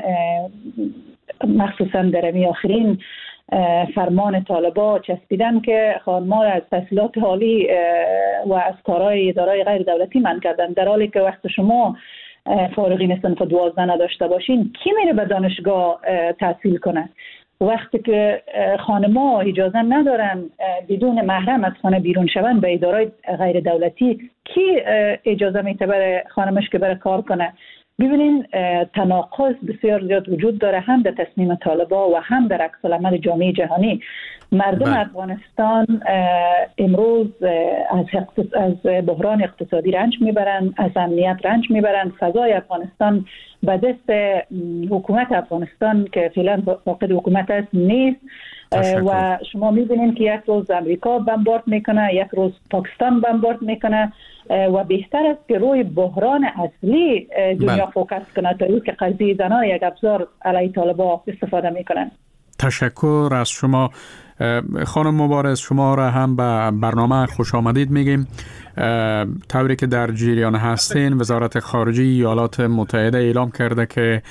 مخصوصا در امی آخرین فرمان طالبان چسبیدن که خانمان از تحصیلات عالی و از کارهای ادارای غیر دولتی منع کردن، در حالی که وقت شما فارغین صنف دوازده نداشته باشین کی میره به دانشگاه تحصیل کنه؟ وقتی که خانما اجازه ندارن بدون محرم از خانه بیرون شون به ادارای غیر دولتی، کی اجازه میده برای خانمش که بره کار کنه؟ ببینین تناقض بسیار زیاد وجود داره، هم در تصمیم طالبان و هم در عکس العمل جامعه جهانی. مردم بله. افغانستان امروز از از بحران اقتصادی رنج میبرن، از امنیت رنج میبرن. فضای افغانستان به دست حکومت افغانستان که فعلا فاقد حکومت است نیست. تشکر. و شما میبینید که یک روز امریکا بمبارد میکنه، یک روز پاکستان بمبارد میکنه و بهتر است که روی بحران اصلی دنیا بله. فوکس کنه تا اینکه قضیه زنان یک ابزار علیه طالبان استفاده میکنن. تشکر از شما خانم مبارز. شما را هم به برنامه خوش آمدید میگیم. طوری که در جریان هستین، وزارت خارجه ایالات متحده اعلام کرده که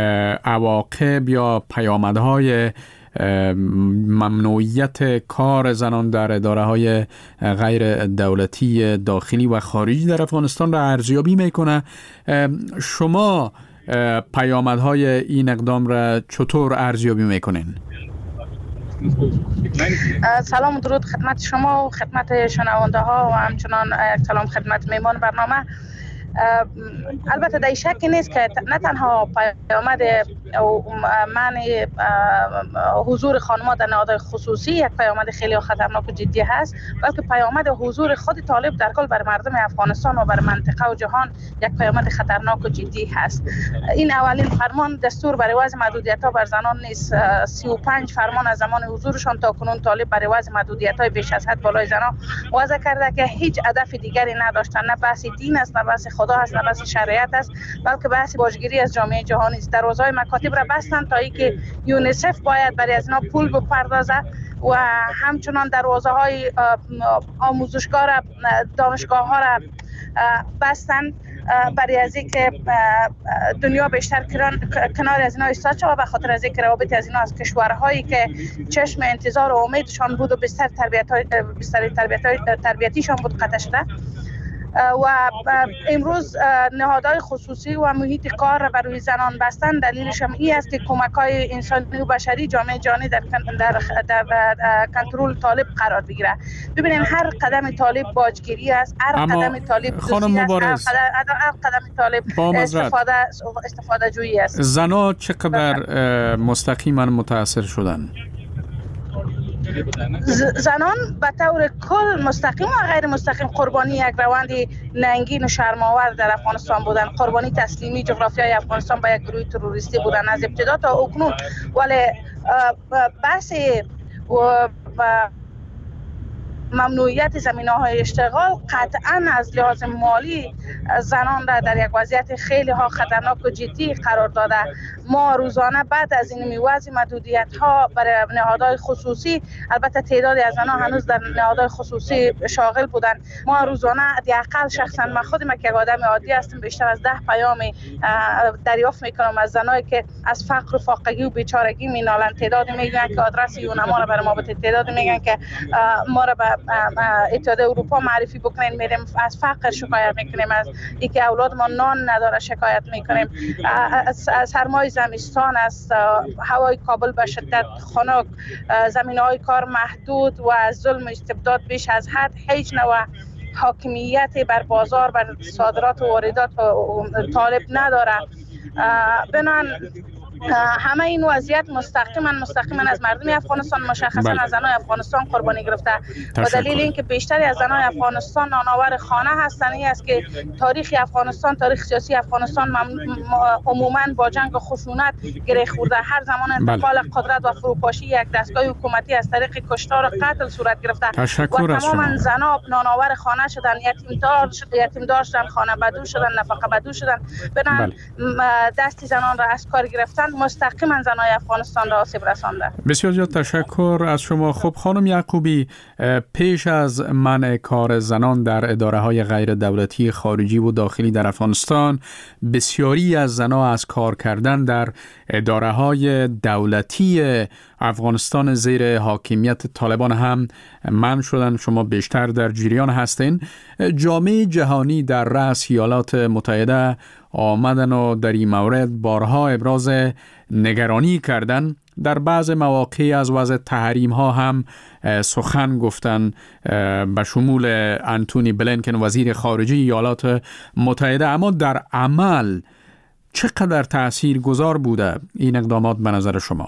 عواقب یا پیامدهای ممنوعیت کار زنان در اداره های غیر دولتی داخلی و خارجی در افغانستان را ارزیابی میکنه. شما پیامدهای این اقدام را چطور ارزیابی میکنین؟ سلام و درود خدمت شما و خدمت شنونده ها و همچنان سلام خدمت میمان برنامه. البته در شکی نیست که نه تنها پیامد منع حضور خانم‌ها در نهادهای خصوصی یک پیامد خیلی خطرناک و جدی هست، بلکه پیامد حضور خود طالب در کل بر مردم افغانستان و بر منطقه و جهان یک پیامد خطرناک و جدی هست. این اولین فرمان دستور برای وضع محدودیت‌ها بر زنان نیست. سی و پنج فرمان از زمان حضورشان تا کنون طالب برای وضع محدودیت‌های بیش از حد بالای زنان وضع کرده که هیچ هدف دیگری نداشتن. نه بحث دین است، نه بحث خدا است، نه بحث شریعت است، بلکه بحث باجگیری از جامعه جهانی است. دروازه‌های مکاتب را بستند تا اینکه یونیسف باید برای از اینا پول بپردازه و همچنان دروازه‌های آموزشگاه را، دانشگاه‌ها را بستند برای از اینکه دنیا بیشتر کنار از اینا ایستاد شود، به خاطر از اینکه روابط از اینا از کشورهایی که چشم انتظار و امیدشان بود و بستر تربیت بستر تربیت تربیتیشان بود قطع شده و امروز نهادهای خصوصی و محیط کار را بر روی زنان بستن. دلیلش هم این است که کمک‌های انسانی و بشری جامعه جهانی در در در کنترل طالب قرار بگیره. ببینید هر قدم طالب باجگیری است، هر قدم طالب خانم مبارز، هر قدم طالب استفاده استفاده جویی است. زنا چقدر مستقیما متاثر شدن؟ زنان به طور کل مستقیم و غیر مستقیم قربانی یک روند ننگین و شرم‌آور در افغانستان بودن. قربانی تسلیمی جغرافیای افغانستان به یک گروه تروریستی بودن از ابتدا تا اکنون. ولی بحث و ممنوعیت زمینه‌های اشتغال قطعاً از لحاظ مالی زنان را در یک وضعیت خیلی ها خطرناک و جدی قرار داده. ما روزانه بعد از این میوازی محدودیت‌ها برای نهادهای خصوصی، البته تعدادی از زنان هنوز در نهادهای خصوصی شاغل بودن، ما روزانه حداقل شخصا من خودم که یک آدم عادی هستم بیشتر از ده پیام دریافت میکنم از زنایی که از فقر و فاقگی و بیچارگی مینالن. تعدادی میگن که آدرس یونما را برای ما بده، تعدادی میگن که ما را به اتحادیه اروپا معرفی بکنین، میریم از فقر شکایت میکنیم، از اینکه اولاد ما نان نداره شکایت میکنیم، از سرمای زمستان، از هوای کابل به شدت خنک، زمینه‌های کار محدود و از ظلم و استبداد بیش از حد، هیچ نوع حاکمیت بر بازار، بر صادرات و واردات طالب نداره. بنان همه این وضعیت مستقیما مستقیما از مردم افغانستان، مشخصا از زنان افغانستان قربانی گرفته. و دلیل اینکه بیشتری از زنان افغانستان نانآور خانه هستند این است که تاریخ افغانستان، تاریخ سیاسی افغانستان عموما با جنگ و خشونت گره خورده. هر زمان انتقال قدرت و فروپاشی یک دستگاه حکومتی از طریق کشتار و قتل صورت گرفته و تماما زنان نانآور خانه شدن، یتیمدار یتیمدار شدن، خانه بدو شدن، نفقه بدو شدن. بنابراین دست زنان را از کار گرفتن مستقیما زنای افغانستان را آسیب رسانده. بسیار زیاد تشکر از شما. خب خانم یعقوبی، پیش از منع کار زنان در اداره های غیر دولتی خارجی و داخلی در افغانستان، بسیاری از زنان از کار کردن در اداره های دولتی افغانستان زیر حاکمیت طالبان هم منع شدن. شما بیشتر در جریان هستین. جامعه جهانی در رأس ایالات متحده آمدن و در این مورد بارها ابراز نگرانی کردن. در بعض مواقع از وضع تحریم ها هم سخن گفتن، به شمول انتونی بلینکن وزیر خارجه ایالات متحده. اما در عمل چقدر تأثیر گذار بوده این اقدامات به نظر شما؟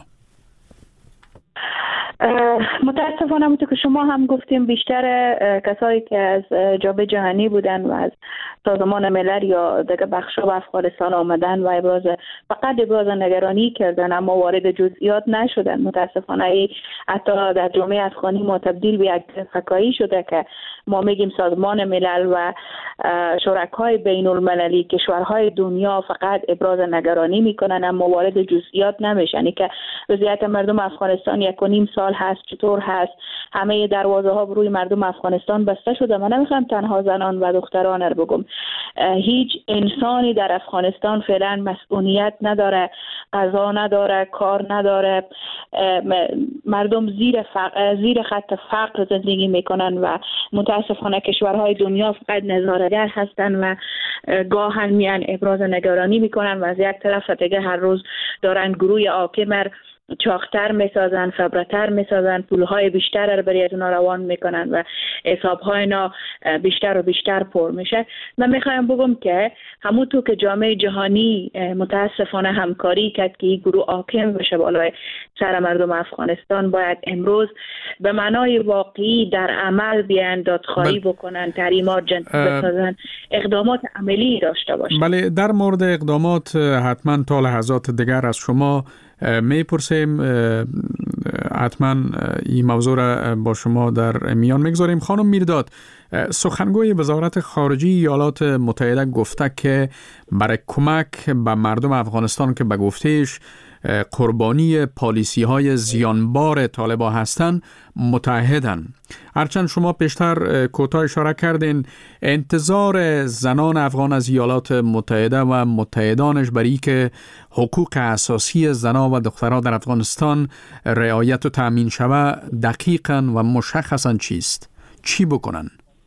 متاسفانه همونطور که شما هم گفتیم بیشتر کسایی که از جامعه جهانی بودن و از سازمان ملل یا دیگه بخشا به افغانستان آمدن و ابراز فقط ابراز نگرانی کردن اما وارد جزئیات نشدن. متاسفانه ای حتی در جامعه افغانی ما تبدیل به یک فکایی شده که ما میگیم سازمان ملل و شرکای بین المللی کشورهای دنیا فقط ابراز نگرانی میکنن اما وارد جزئیات نمیشن. یعنی که وضعیت مردم افغانستان یک و نیم سال هست چطور هست، همه دروازه ها روی مردم افغانستان بسته شده. من نمیخوام تنها زنان و دختران رو بگم، هیچ انسانی در افغانستان فعلا مسئولیت نداره، غذا نداره، کار نداره. مردم زیر فقر، زیر خط فقر زندگی میکنن و متاسفانه کشورهای دنیا فقط نظاره‌گر هستن و گاهن میان ابراز نگرانی میکنن و از یک طرف دیگه هر روز دارن گروه حاکم چاختر میسازن، فبرتر میسازن، پولهای بیشتر رو برای از اونا روان میکنن و حسابهای اینا بیشتر و بیشتر پر میشه. من میخوایم بگم که همونطور که جامعه جهانی متاسفانه همکاری کرد که این گروه حاکم بشه بالای سر مردم افغانستان، باید امروز به معنای واقعی در عمل بیان، دادخواهی بکنن، تحریمات جدید بسازن، اقدامات عملی داشته باشن. بله، در مورد اقدامات حتما تا لحظات دیگر از شما میپرسیم، حتما این موضوع را با شما در میان میگذاریم. خانم میرداد، سخنگوی وزارت خارجه ایالات متحده گفته که برای کمک به مردم افغانستان که به گفتهش قربانی پالیسی های زیانبار طالبان هستند متحدن. هرچند شما پیشتر کوتاه اشاره کردین انتظار زنان افغان از ایالات متحده و متحدانش برای که حقوق اساسی زنان و دختران در افغانستان رعایت و تأمین شود دقیقاً و مشخصاً چیست؟ چی بکنن؟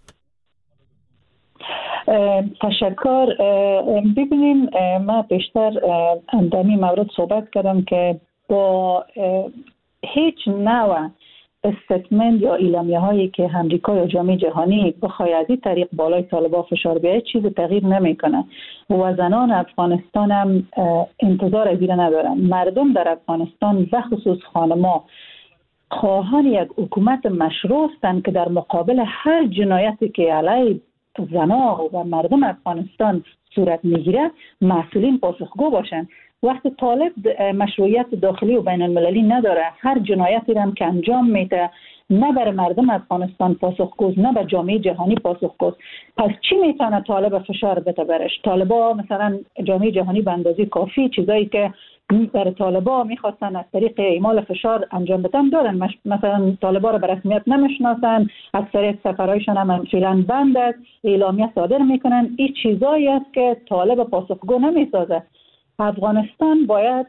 تشکر. ببینیم من بیشتر در این مورد صحبت کردم که با هیچ نوع استتمنت یا اعلامیه هایی که امریکا یا جامعه جهانی بخواد از این طریق بالای طالبان فشار بیاره چیزی تغییر نمیکنه و زنان افغانستان هم انتظار از این ندارن. مردم در افغانستان و خصوص خانما خواهان یک حکومت مشروع هستند که در مقابل هر جنایتی که علیه زنان و مردم افغانستان صورت میگیره مسئولین پاسخگو باشند. وقتی طالب مشروعیت داخلی و بین المللی نداره، هر جنایتی هم که انجام میده نه بر مردم افغانستان پاسخگوست نه بر جامعه جهانی پاسخگوست، پس چی میتونه طالب فشار بده برش؟ طالبا مثلا جامعه جهانی به اندازه کافی چیزایی که برای طالبا میخواستن از طریق اعمال فشار انجام بدن دارن. مثلا طالبا رو به رسمیت نمیشناسن، اکثریت سفرهایشان هم فعلا بند است، اعلامیه صادر میکنن. این چیزایی است که طالب پاسخگو نمیسازه. افغانستان باید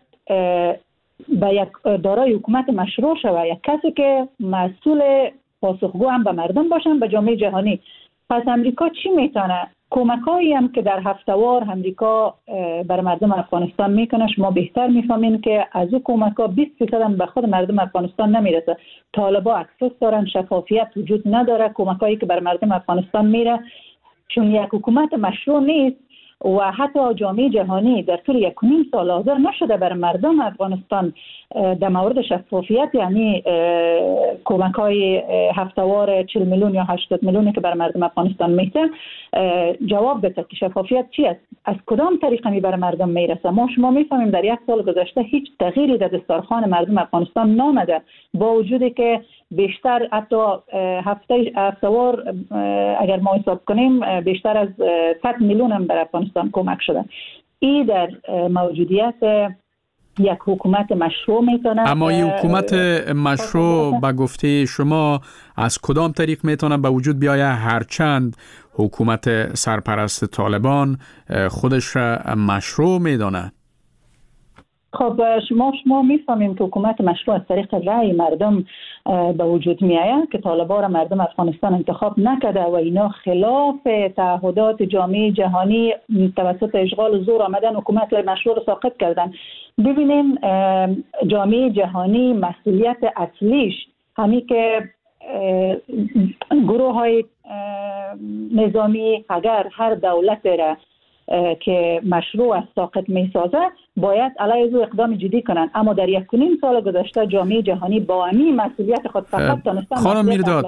به یک دارای حکومت مشروع شود، یک کسی که مسئول پاسخگو هم به مردم باشن، به جامعه جهانی. پس امریکا چی میتونه؟ کمکایی هم که در هفته‌وار امریکا بر مردم افغانستان میکنه شما بهتر میفهمین که از او کمک‌ها بیست درصد هم به خود مردم افغانستان نمیرسه. طالبا اکسس دارن، شفافیت وجود نداره. کمکایی که بر مردم افغانستان میره چون یک حکومت مشروع نیست و حتی جامعه جهانی در طول یک و نیم سال حاضر نشده بر مردم افغانستان در مورد شفافیت، یعنی کمک‌های هفته‌وار چهل میلیون یا هشتاد میلیونی که بر مردم افغانستان میده جواب بده که شفافیت چی است، از کدام طریقه می بر مردم میرسه. ما شما میفهمیم در یک سال گذشته هیچ تغییری در دسترخوان مردم افغانستان نامده، با وجودی که بیشتر حتی هفته هفته‌وار اگر ما حساب کنیم بیشتر از صد میلیون هم بر افغانستان کمک شده. این در موجودیت یک حکومت مشروع میتونه. اما این حکومت مشروع به گفته شما از کدام طریق میتونه به وجود بیایه، هرچند حکومت سرپرست طالبان خودش را مشروع میدونه؟ خب شما شما میفهمیم که حکومت مشروع از طریق رأی مردم به وجود میآید که طالبان را مردم افغانستان انتخاب نکرده و اینا خلاف تعهدات جامعه جهانی توسط اشغال زور آمدن حکومت مشروع را ساقط کردن. ببینیم جامعه جهانی مسئولیت اصلیش همین که گروه های نظامی اگر هر دولت را که مشروع از ساقط می سازه باید علیه او اقدام جدی کنند. اما در یک و نیم سال گذشته جامعه جهانی با همین مسئولیت خود فقط تانستن خانم میرداد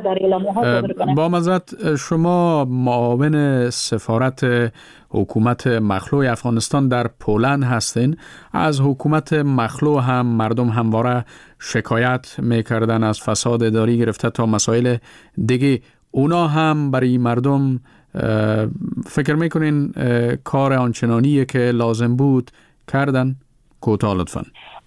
با معذرت شما معاون سفارت حکومت مخلوع افغانستان در پولند هستین. از حکومت مخلوع هم مردم همواره شکایت میکردن از فساد اداری گرفته تا مسائل دیگه. اونا هم برای مردم فکر میکنین کار آنچنانیه که لازم بود کردن؟ کوتاه لطفاً.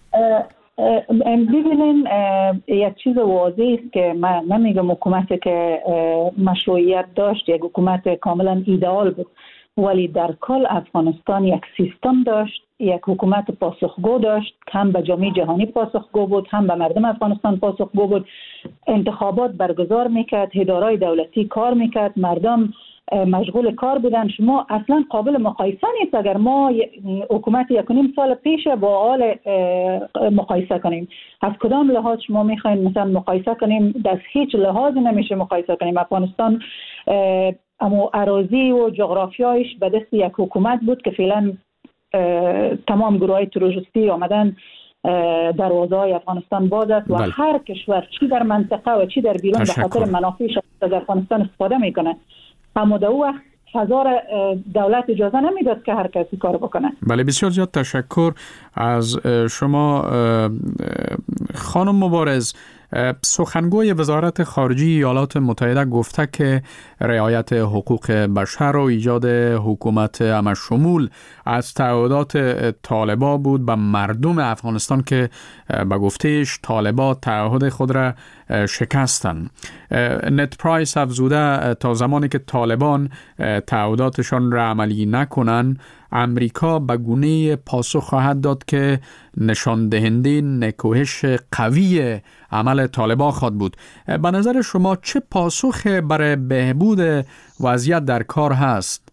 ببینین یک چیز واضح است که من نمیگم حکومتی که مشروعیت داشت یک حکومت کاملا ایدئال بود، ولی در کل افغانستان یک سیستم داشت، یک حکومت پاسخگو داشت، هم به جامعه جهانی پاسخگو بود، هم به مردم افغانستان پاسخگو بود. انتخابات برگزار میکرد، ادارای دولتی کار میکرد، مردم مشغول کار بودن. شما اصلا قابل مقایسه نیست اگر ما حکومت یک و نیم سال پیش با حال مقایسه کنیم. از کدام لحاظ شما میخواین مثلا مقایسه کنیم؟ در هیچ لحاظ نمیشه مقایسه کنیم. افغانستان اما اراضی و جغرافیایش به دست یک حکومت بود که فعلا تمام گروه های تروریستی آمدن دروازه های افغانستان باز است و بل. هر کشور چی در منطقه و چی در بیرون به خاطر منافعش از افغانستان استفاده میکنه. اما در وقت هزار دولت اجازه نمیداد که هر کسی کار بکنه. بله بسیار زیاد تشکر از شما خانم مبارز. سخنگوی وزارت خارجه ایالات متحده گفته که رعایت حقوق بشر و ایجاد حکومت همشمول از تعهدات طالبان بود به مردم افغانستان که به گفتهش طالبان تعهد خود را شکستند. نت پرایس افزوده تا زمانی که طالبان تعهداتشان را عملی نکنند، امریکا به گونه پاسخ خواهد داد که نشان دهنده نکوهش قوی عمل طالبان خواهد بود. به نظر شما چه پاسخ برای بهبود وضعیت در کار هست؟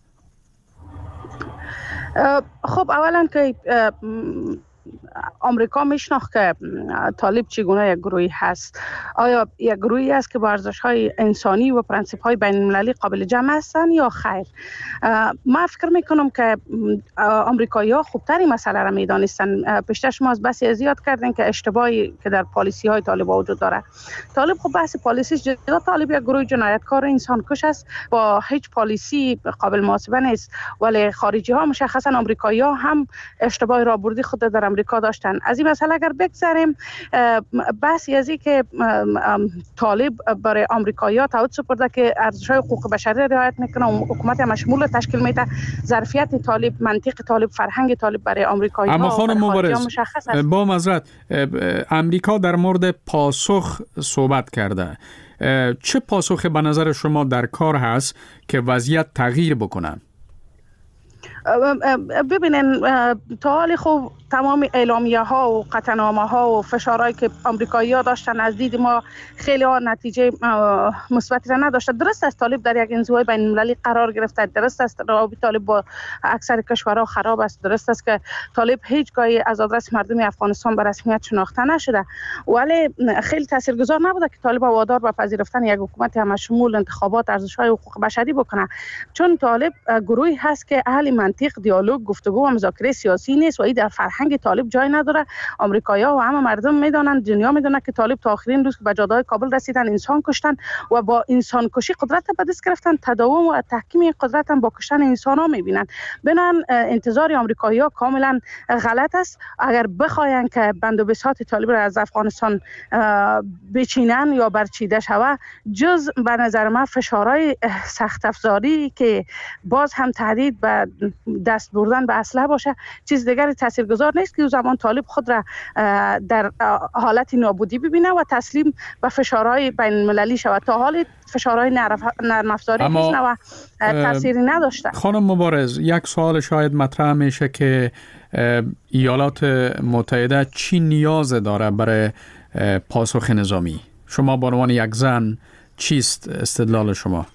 خب اولا که آمریکا میشناخت که طالب چگونه یک گروهی هست. آیا یک گروهی است که با ارزش‌های انسانی و پرنسیپ‌های بین‌المللی قابل جمع هستند یا خیر؟ من فکر میکنم که آمریکایی‌ها خوبتر این مسئله را میدانستند. پیشتر ما از بحثی زیاد کردیم که اشتباهی که در پالیسی‌های طالب وجود داره. طالب خب بحث پالیسیش جدا، طالب یک گروه جنایتکار انسان کش است، با هیچ پالیسی قابل محاسبه نیست. ولی خارجی‌ها مشخصاً آمریکایی‌ها هم اشتباه رابردی خود در امریکا داشتن. از این مسئله اگر بگذریم، بحثی از این که طالب برای آمریکایی‌ها تعهد سپرده که ارزش‌های حقوق بشری رعایت میکنه و حکومت مشمول تشکیل میده، ظرفیت طالب، منطق طالب، فرهنگ طالب برای آمریکایی‌ها. اما خانم مبارز، با معذرت، امریکا در مورد پاسخ صحبت کرده. چه پاسخ به نظر شما در کار هست که وضعیت تغییر بکنه؟ ببینین، تا حال خوب تمام اعلامیه ها و قطعنامه ها و فشارهایی که آمریکایی ها داشتن از دید ما خیلی ها نتیجه مثبتی را نداشته. درست است طالب در یک انزوای بین المللی قرار گرفته، درست است روابط طالب با اکثر کشورها خراب است، درست است که طالب هیچگاهی از آدرس مردم افغانستان به رسمیت شناخته نشده، ولی خیلی تاثیرگذار نبوده که طالب وادار به پذیرفتن یک حکومت همشمول، انتخابات، ارزش‌های حقوق بشری بکنه. چون طالب گروهی هست که اهل منطق، دیالوگ، گفتگو و مذاکره سیاسی نیست و این در فرهنگ طالب جای نداره. آمریکایی‌ها و همه مردم میدونن، دنیا میدونه که طالب تا آخرین روز که به جاده‌های کابل رسیدن انسان کشتن و با انسان کشی قدرت به دست گرفتن. تداوم و تحکیم این قدرت هم با کشتن انسان‌ها میبینن. بنان انتظار آمریکایی‌ها کاملا غلط است. اگر بخواین که بند و بساط طالب را از افغانستان بچینن یا برچیده شود، جز به نظر من فشارهای سخت افزاری که باز هم تهدید به دست بردن به اسلحه باشه، چیز دیگری تاثیرگذار نیست که او زمان طالب خود را در حالت نابودی ببینه و تسلیم به فشارهای بین المللی شود. تا حال فشارهای نرم افزاری نیست و تأثیری نداشته. خانم مبارز، یک سوال شاید مطرح میشه که ایالات متحده چی نیاز داره برای پاسخ نظامی؟ شما به عنوان یک زن چیست استدلال شما؟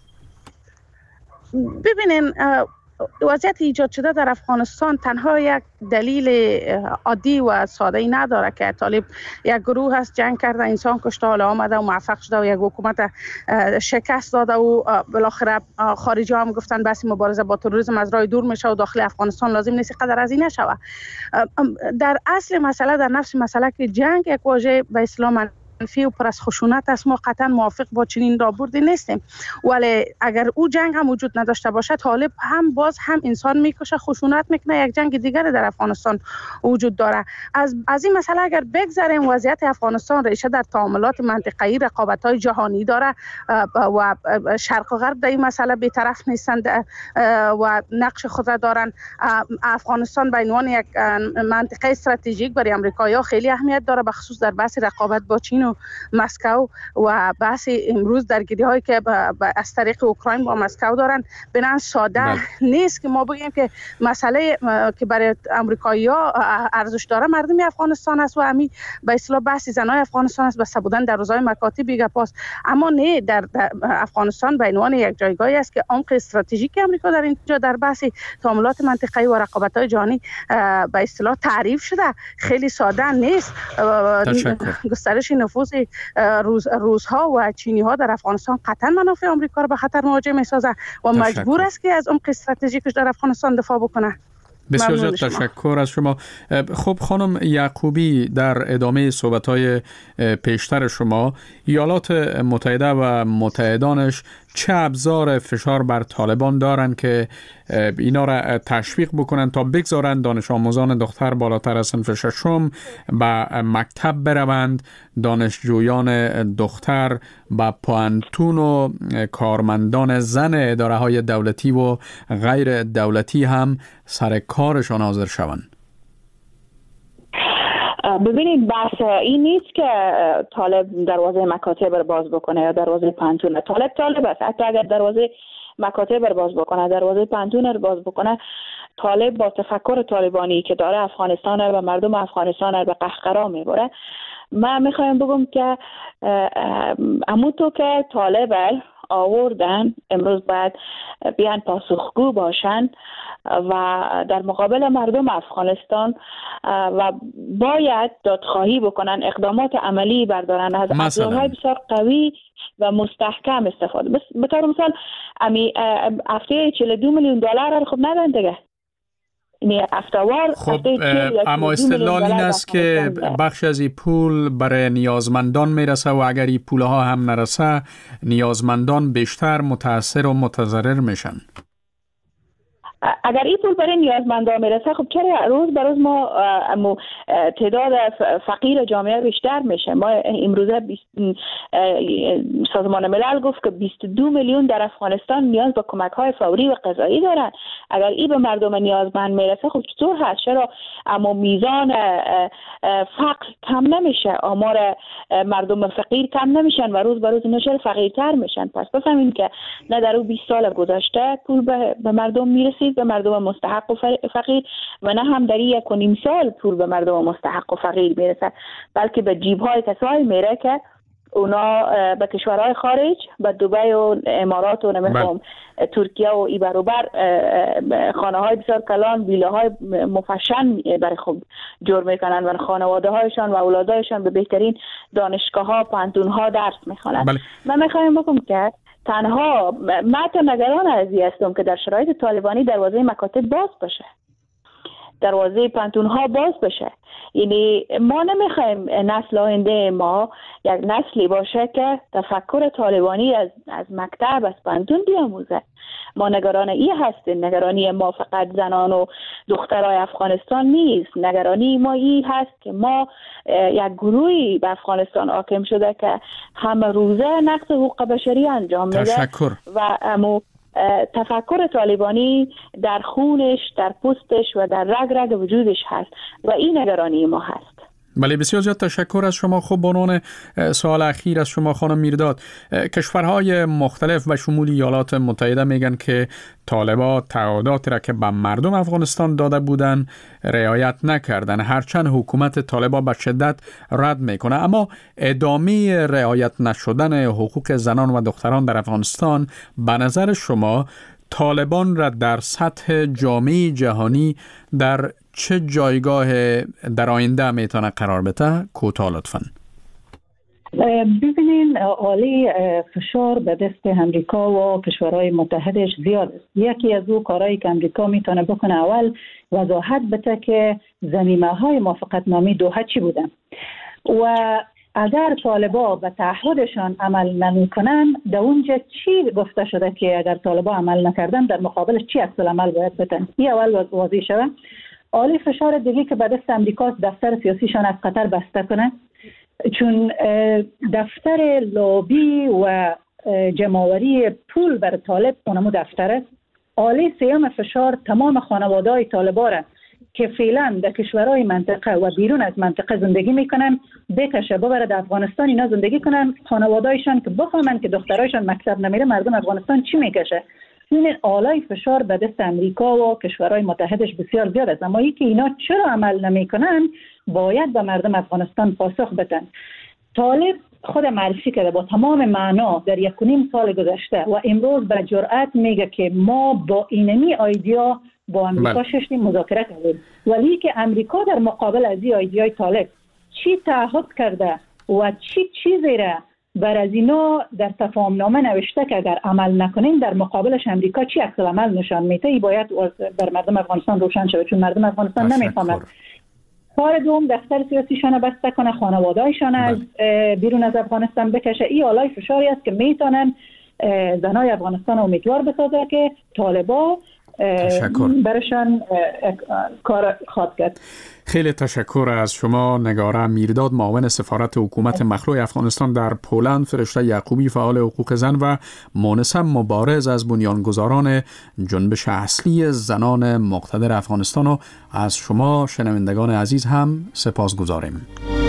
ببینین، وضعیت ایجاد شده در افغانستان تنها یک دلیل عادی و ساده‌ای نداره که طالب یک گروه هست، جنگ کرده، انسان کشته، حالا آمده و موفق شده و یک حکومت شکست داده و بالاخره خارجی هم گفتن بس مبارزه با تروریسم از راه دور میشه و داخل افغانستان لازم نیست قدر از این نشوه. در اصل مسئله، در نفس مسئله که جنگ یک واژه به اسلام منفی و پر از خشونت است، ما قطعا موافق با چنین رابردی نیستیم. ولی اگر او جنگ هم وجود نداشته باشه، طالب هم باز هم انسان میکشه، خشونت میکنه، یک جنگ دیگر در افغانستان وجود داره. از از این مسئله اگر بگذریم، وضعیت افغانستان ریشه در تعاملات منطقه‌ای، رقابت‌های جهانی داره و شرق و غرب در این مسئله بی‌طرف نیستند و نقش خود را دارن. افغانستان به عنوان یک منطقه استراتژیک برای آمریکایی‌ها خیلی اهمیت داره، به خصوص در بحث رقابت با چین و مسکو و بحث امروز درگیری هایی که از طریق اوکراین با مسکو دارن. بنابراین ساده بله. نیست که ما بگیم که مسئله که برای آمریکایی‌ها ارزش داره مردم افغانستان است و همین به اصطلاح بحث زنای افغانستان است، بسته بودن در روزهای مکاتب بیگه پاس. اما نه، در, در افغانستان به عنوان یک جایگاهی است که عمق استراتژیک آمریکا در اینجا در بحث تعاملات منطقه‌ای و رقابت‌های جهانی به اصطلاح تعریف شده. خیلی ساده نیست. گسترش نفوذ روز روزها و چینی ها در افغانستان قطعا منافع آمریکا را به خطر مواجه می‌سازه و مجبور است که از عمق استراتژیکش در افغانستان دفاع بکنه. بسیار زیاد تشکر از شما. خب خانم یعقوبی، در ادامه صحبت‌های پیشتر شما، ایالات متحده و متحدانش چه ابزار فشار بر طالبان دارن که اینا را تشویق بکنن تا بگذارن دانش آموزان دختر بالاتر از صنف ششم به مکتب بروند، دانشجویان دختر به پوانتون و کارمندان زن اداره های دولتی و غیر دولتی هم سر کارشان حاضر شوند؟ ببینید بحث این نیست که طالب دروازه مکاتب رو باز بکنه یا دروازه پانتون. طالب طالب است. حتی اگر دروازه مکاتب رو باز بکنه، دروازه پانتون رو باز بکنه، طالب با تفکر طالبانی که داره افغانستان و مردم افغانستان رو به قهقرا میبره. من میخوایم بگم که اموتو که طالب آوردن امروز باید بیان پاسخگو باشن و در مقابل مردم افغانستان و باید دادخواهی بکنن، اقدامات عملی بردارن، از ابزارهای بسیار قوی و مستحکم استفاده. بس به طور مثال امی هفته چهل و دو میلیون دلار خب ندن دیگه. خب اما استدلال این است که بخش از این پول برای نیازمندان میرسه و اگر این پولها هم نرسه نیازمندان بیشتر متاثر و متضرر میشن. اگر این پول برای نیازمندان میرسه خب چرا روز به روز ما تعداد فقیر جامعه بیشتر میشه؟ ما امروزه سازمان ملل گفت که بیست و دو میلیون در افغانستان نیاز به کمک های فوری و غذایی دارن. اگر این به مردم نیازمند میرسه خب چطور هست؟ چرا اما میزان فقر کم نمیشه؟ آمار مردم فقیر کم نمیشن و روز به روز اینا چرا فقیرتر میشن؟ پس بفهمیم که نه در اون بیست سال گذشته پول به مردم میرسید، به مردم مستحق و فقیر، و نه هم در یک و نیم سال پول به مردم مستحق و فقیر میرسه، بلکه به جیب‌های کسایی میره که اونا به کشورهای خارج، به دبی و امارات و نمیخوام ترکیه و ای برابر خانه های بسیار کلان، ویله های مفشن برای خود جور میکنن و خانواده هایشان و اولادایشان به بهترین دانشگاه ها، پانتون ها درس میخوانند. بله. من میخوایم بگم که تنها من تا نگران از این هستم که در شرایط طالبانی دروازه مکاتب باز بشه، دروازه پانتون ها باز بشه. یعنی ما نمیخوایم نسل آینده ما یک نسلی باشه که تفکر طالبانی از از مکتب، از پانتون بیاموزه. ما نگران این هستیم. نگرانی ما فقط زنان و دخترای افغانستان نیست. نگرانی ما این هست که ما یک گروهی به افغانستان حاکم شده که همه روزه نقض حقوق بشری انجام میده. تشکر. و امو تفکر طالبانی در خونش، در پوستش و در رگ رگ وجودش هست و این نگرانی ما هست. بله، بسیار زیاد تشکر از شما. خب بانون سوال اخیر از شما خانم میرداد، کشورهای مختلف و شمول ایالات متحده میگن که طالبان تعهداتی را که به مردم افغانستان داده بودن رعایت نکردن، هرچند حکومت طالبان به شدت رد میکنه. اما ادامه رعایت نشدن حقوق زنان و دختران در افغانستان به نظر شما طالبان را در سطح جامعه جهانی در چه جایگاه در آینده میتونه قرار بده؟ کوتاه لطفاً. ببینین عالی فشار به دست امریکا و کشورهای متحدش زیاد است. یکی از او کارهایی که امریکا میتونه بکنه اول وضاحت بده که ضمیمه های موافقت نامه دوحه چی بودن و اگر طالبا به تعهدشان عمل نمیکنن در اونجا چی گفته شده که اگر طالبا عمل نکردن در مقابلش چی عکس العمل باید بدن. این اول واضح شده. عالی فشار دیگه که به دست امریکا دفتر سیاسیشان از قطر بسته کنه، چون دفتر لابی و جمعآوری پول بر طالب اونمو دفتر است. عالی سیام فشار تمام خانواده های طالبا را که فعلا در کشورهای منطقه و بیرون از منطقه زندگی میکنن بکشه ببره در افغانستان اینا زندگی کنن، خانوادهایشان که بفهمن که دخترایشان مکتب نمیره مردم افغانستان چی میکشه. این آلای فشار به دست امریکا و کشورهای متحدش بسیار زیاد است. اما ای که اینا چرا عمل نمیکنن باید به مردم افغانستان پاسخ بدن. طالب خود معرفی کرده با تمام معنا در یک و نیم سال گذشته و امروز به جرأت میگه که ما با اینمی ایده با امریکا ششتیم مذاکره کردیم، ولی که امریکا در مقابل از این ایده طالب چی تعهد کرده و چی چیزی را بر از اینا در تفاهم نامه نوشته که اگر عمل نکنیم در مقابلش امریکا چی عکس العمل نشان میده، ای باید بر مردم افغانستان روشن شود، چون مردم افغانستان نمیفهمند. کار دوم دفتر سیاسیشان بسته کنه، خانواده‌ایشان از بیرون از افغانستان بکشه. این آلای فشاری است که میتونن زنای افغانستان امیدوار بسازه که طالبا برشان کار خواد کرد. خیلی تشکر از شما نگاره میرداد، معاون سفارت حکومت مخلوع افغانستان در پولند، فرشته یعقوبی فعال حقوق زن و مونسم مبارز از بنیانگذاران جنبش اصلی زنان مقتدر افغانستان و از شما شنوندگان عزیز هم سپاس گذاریم.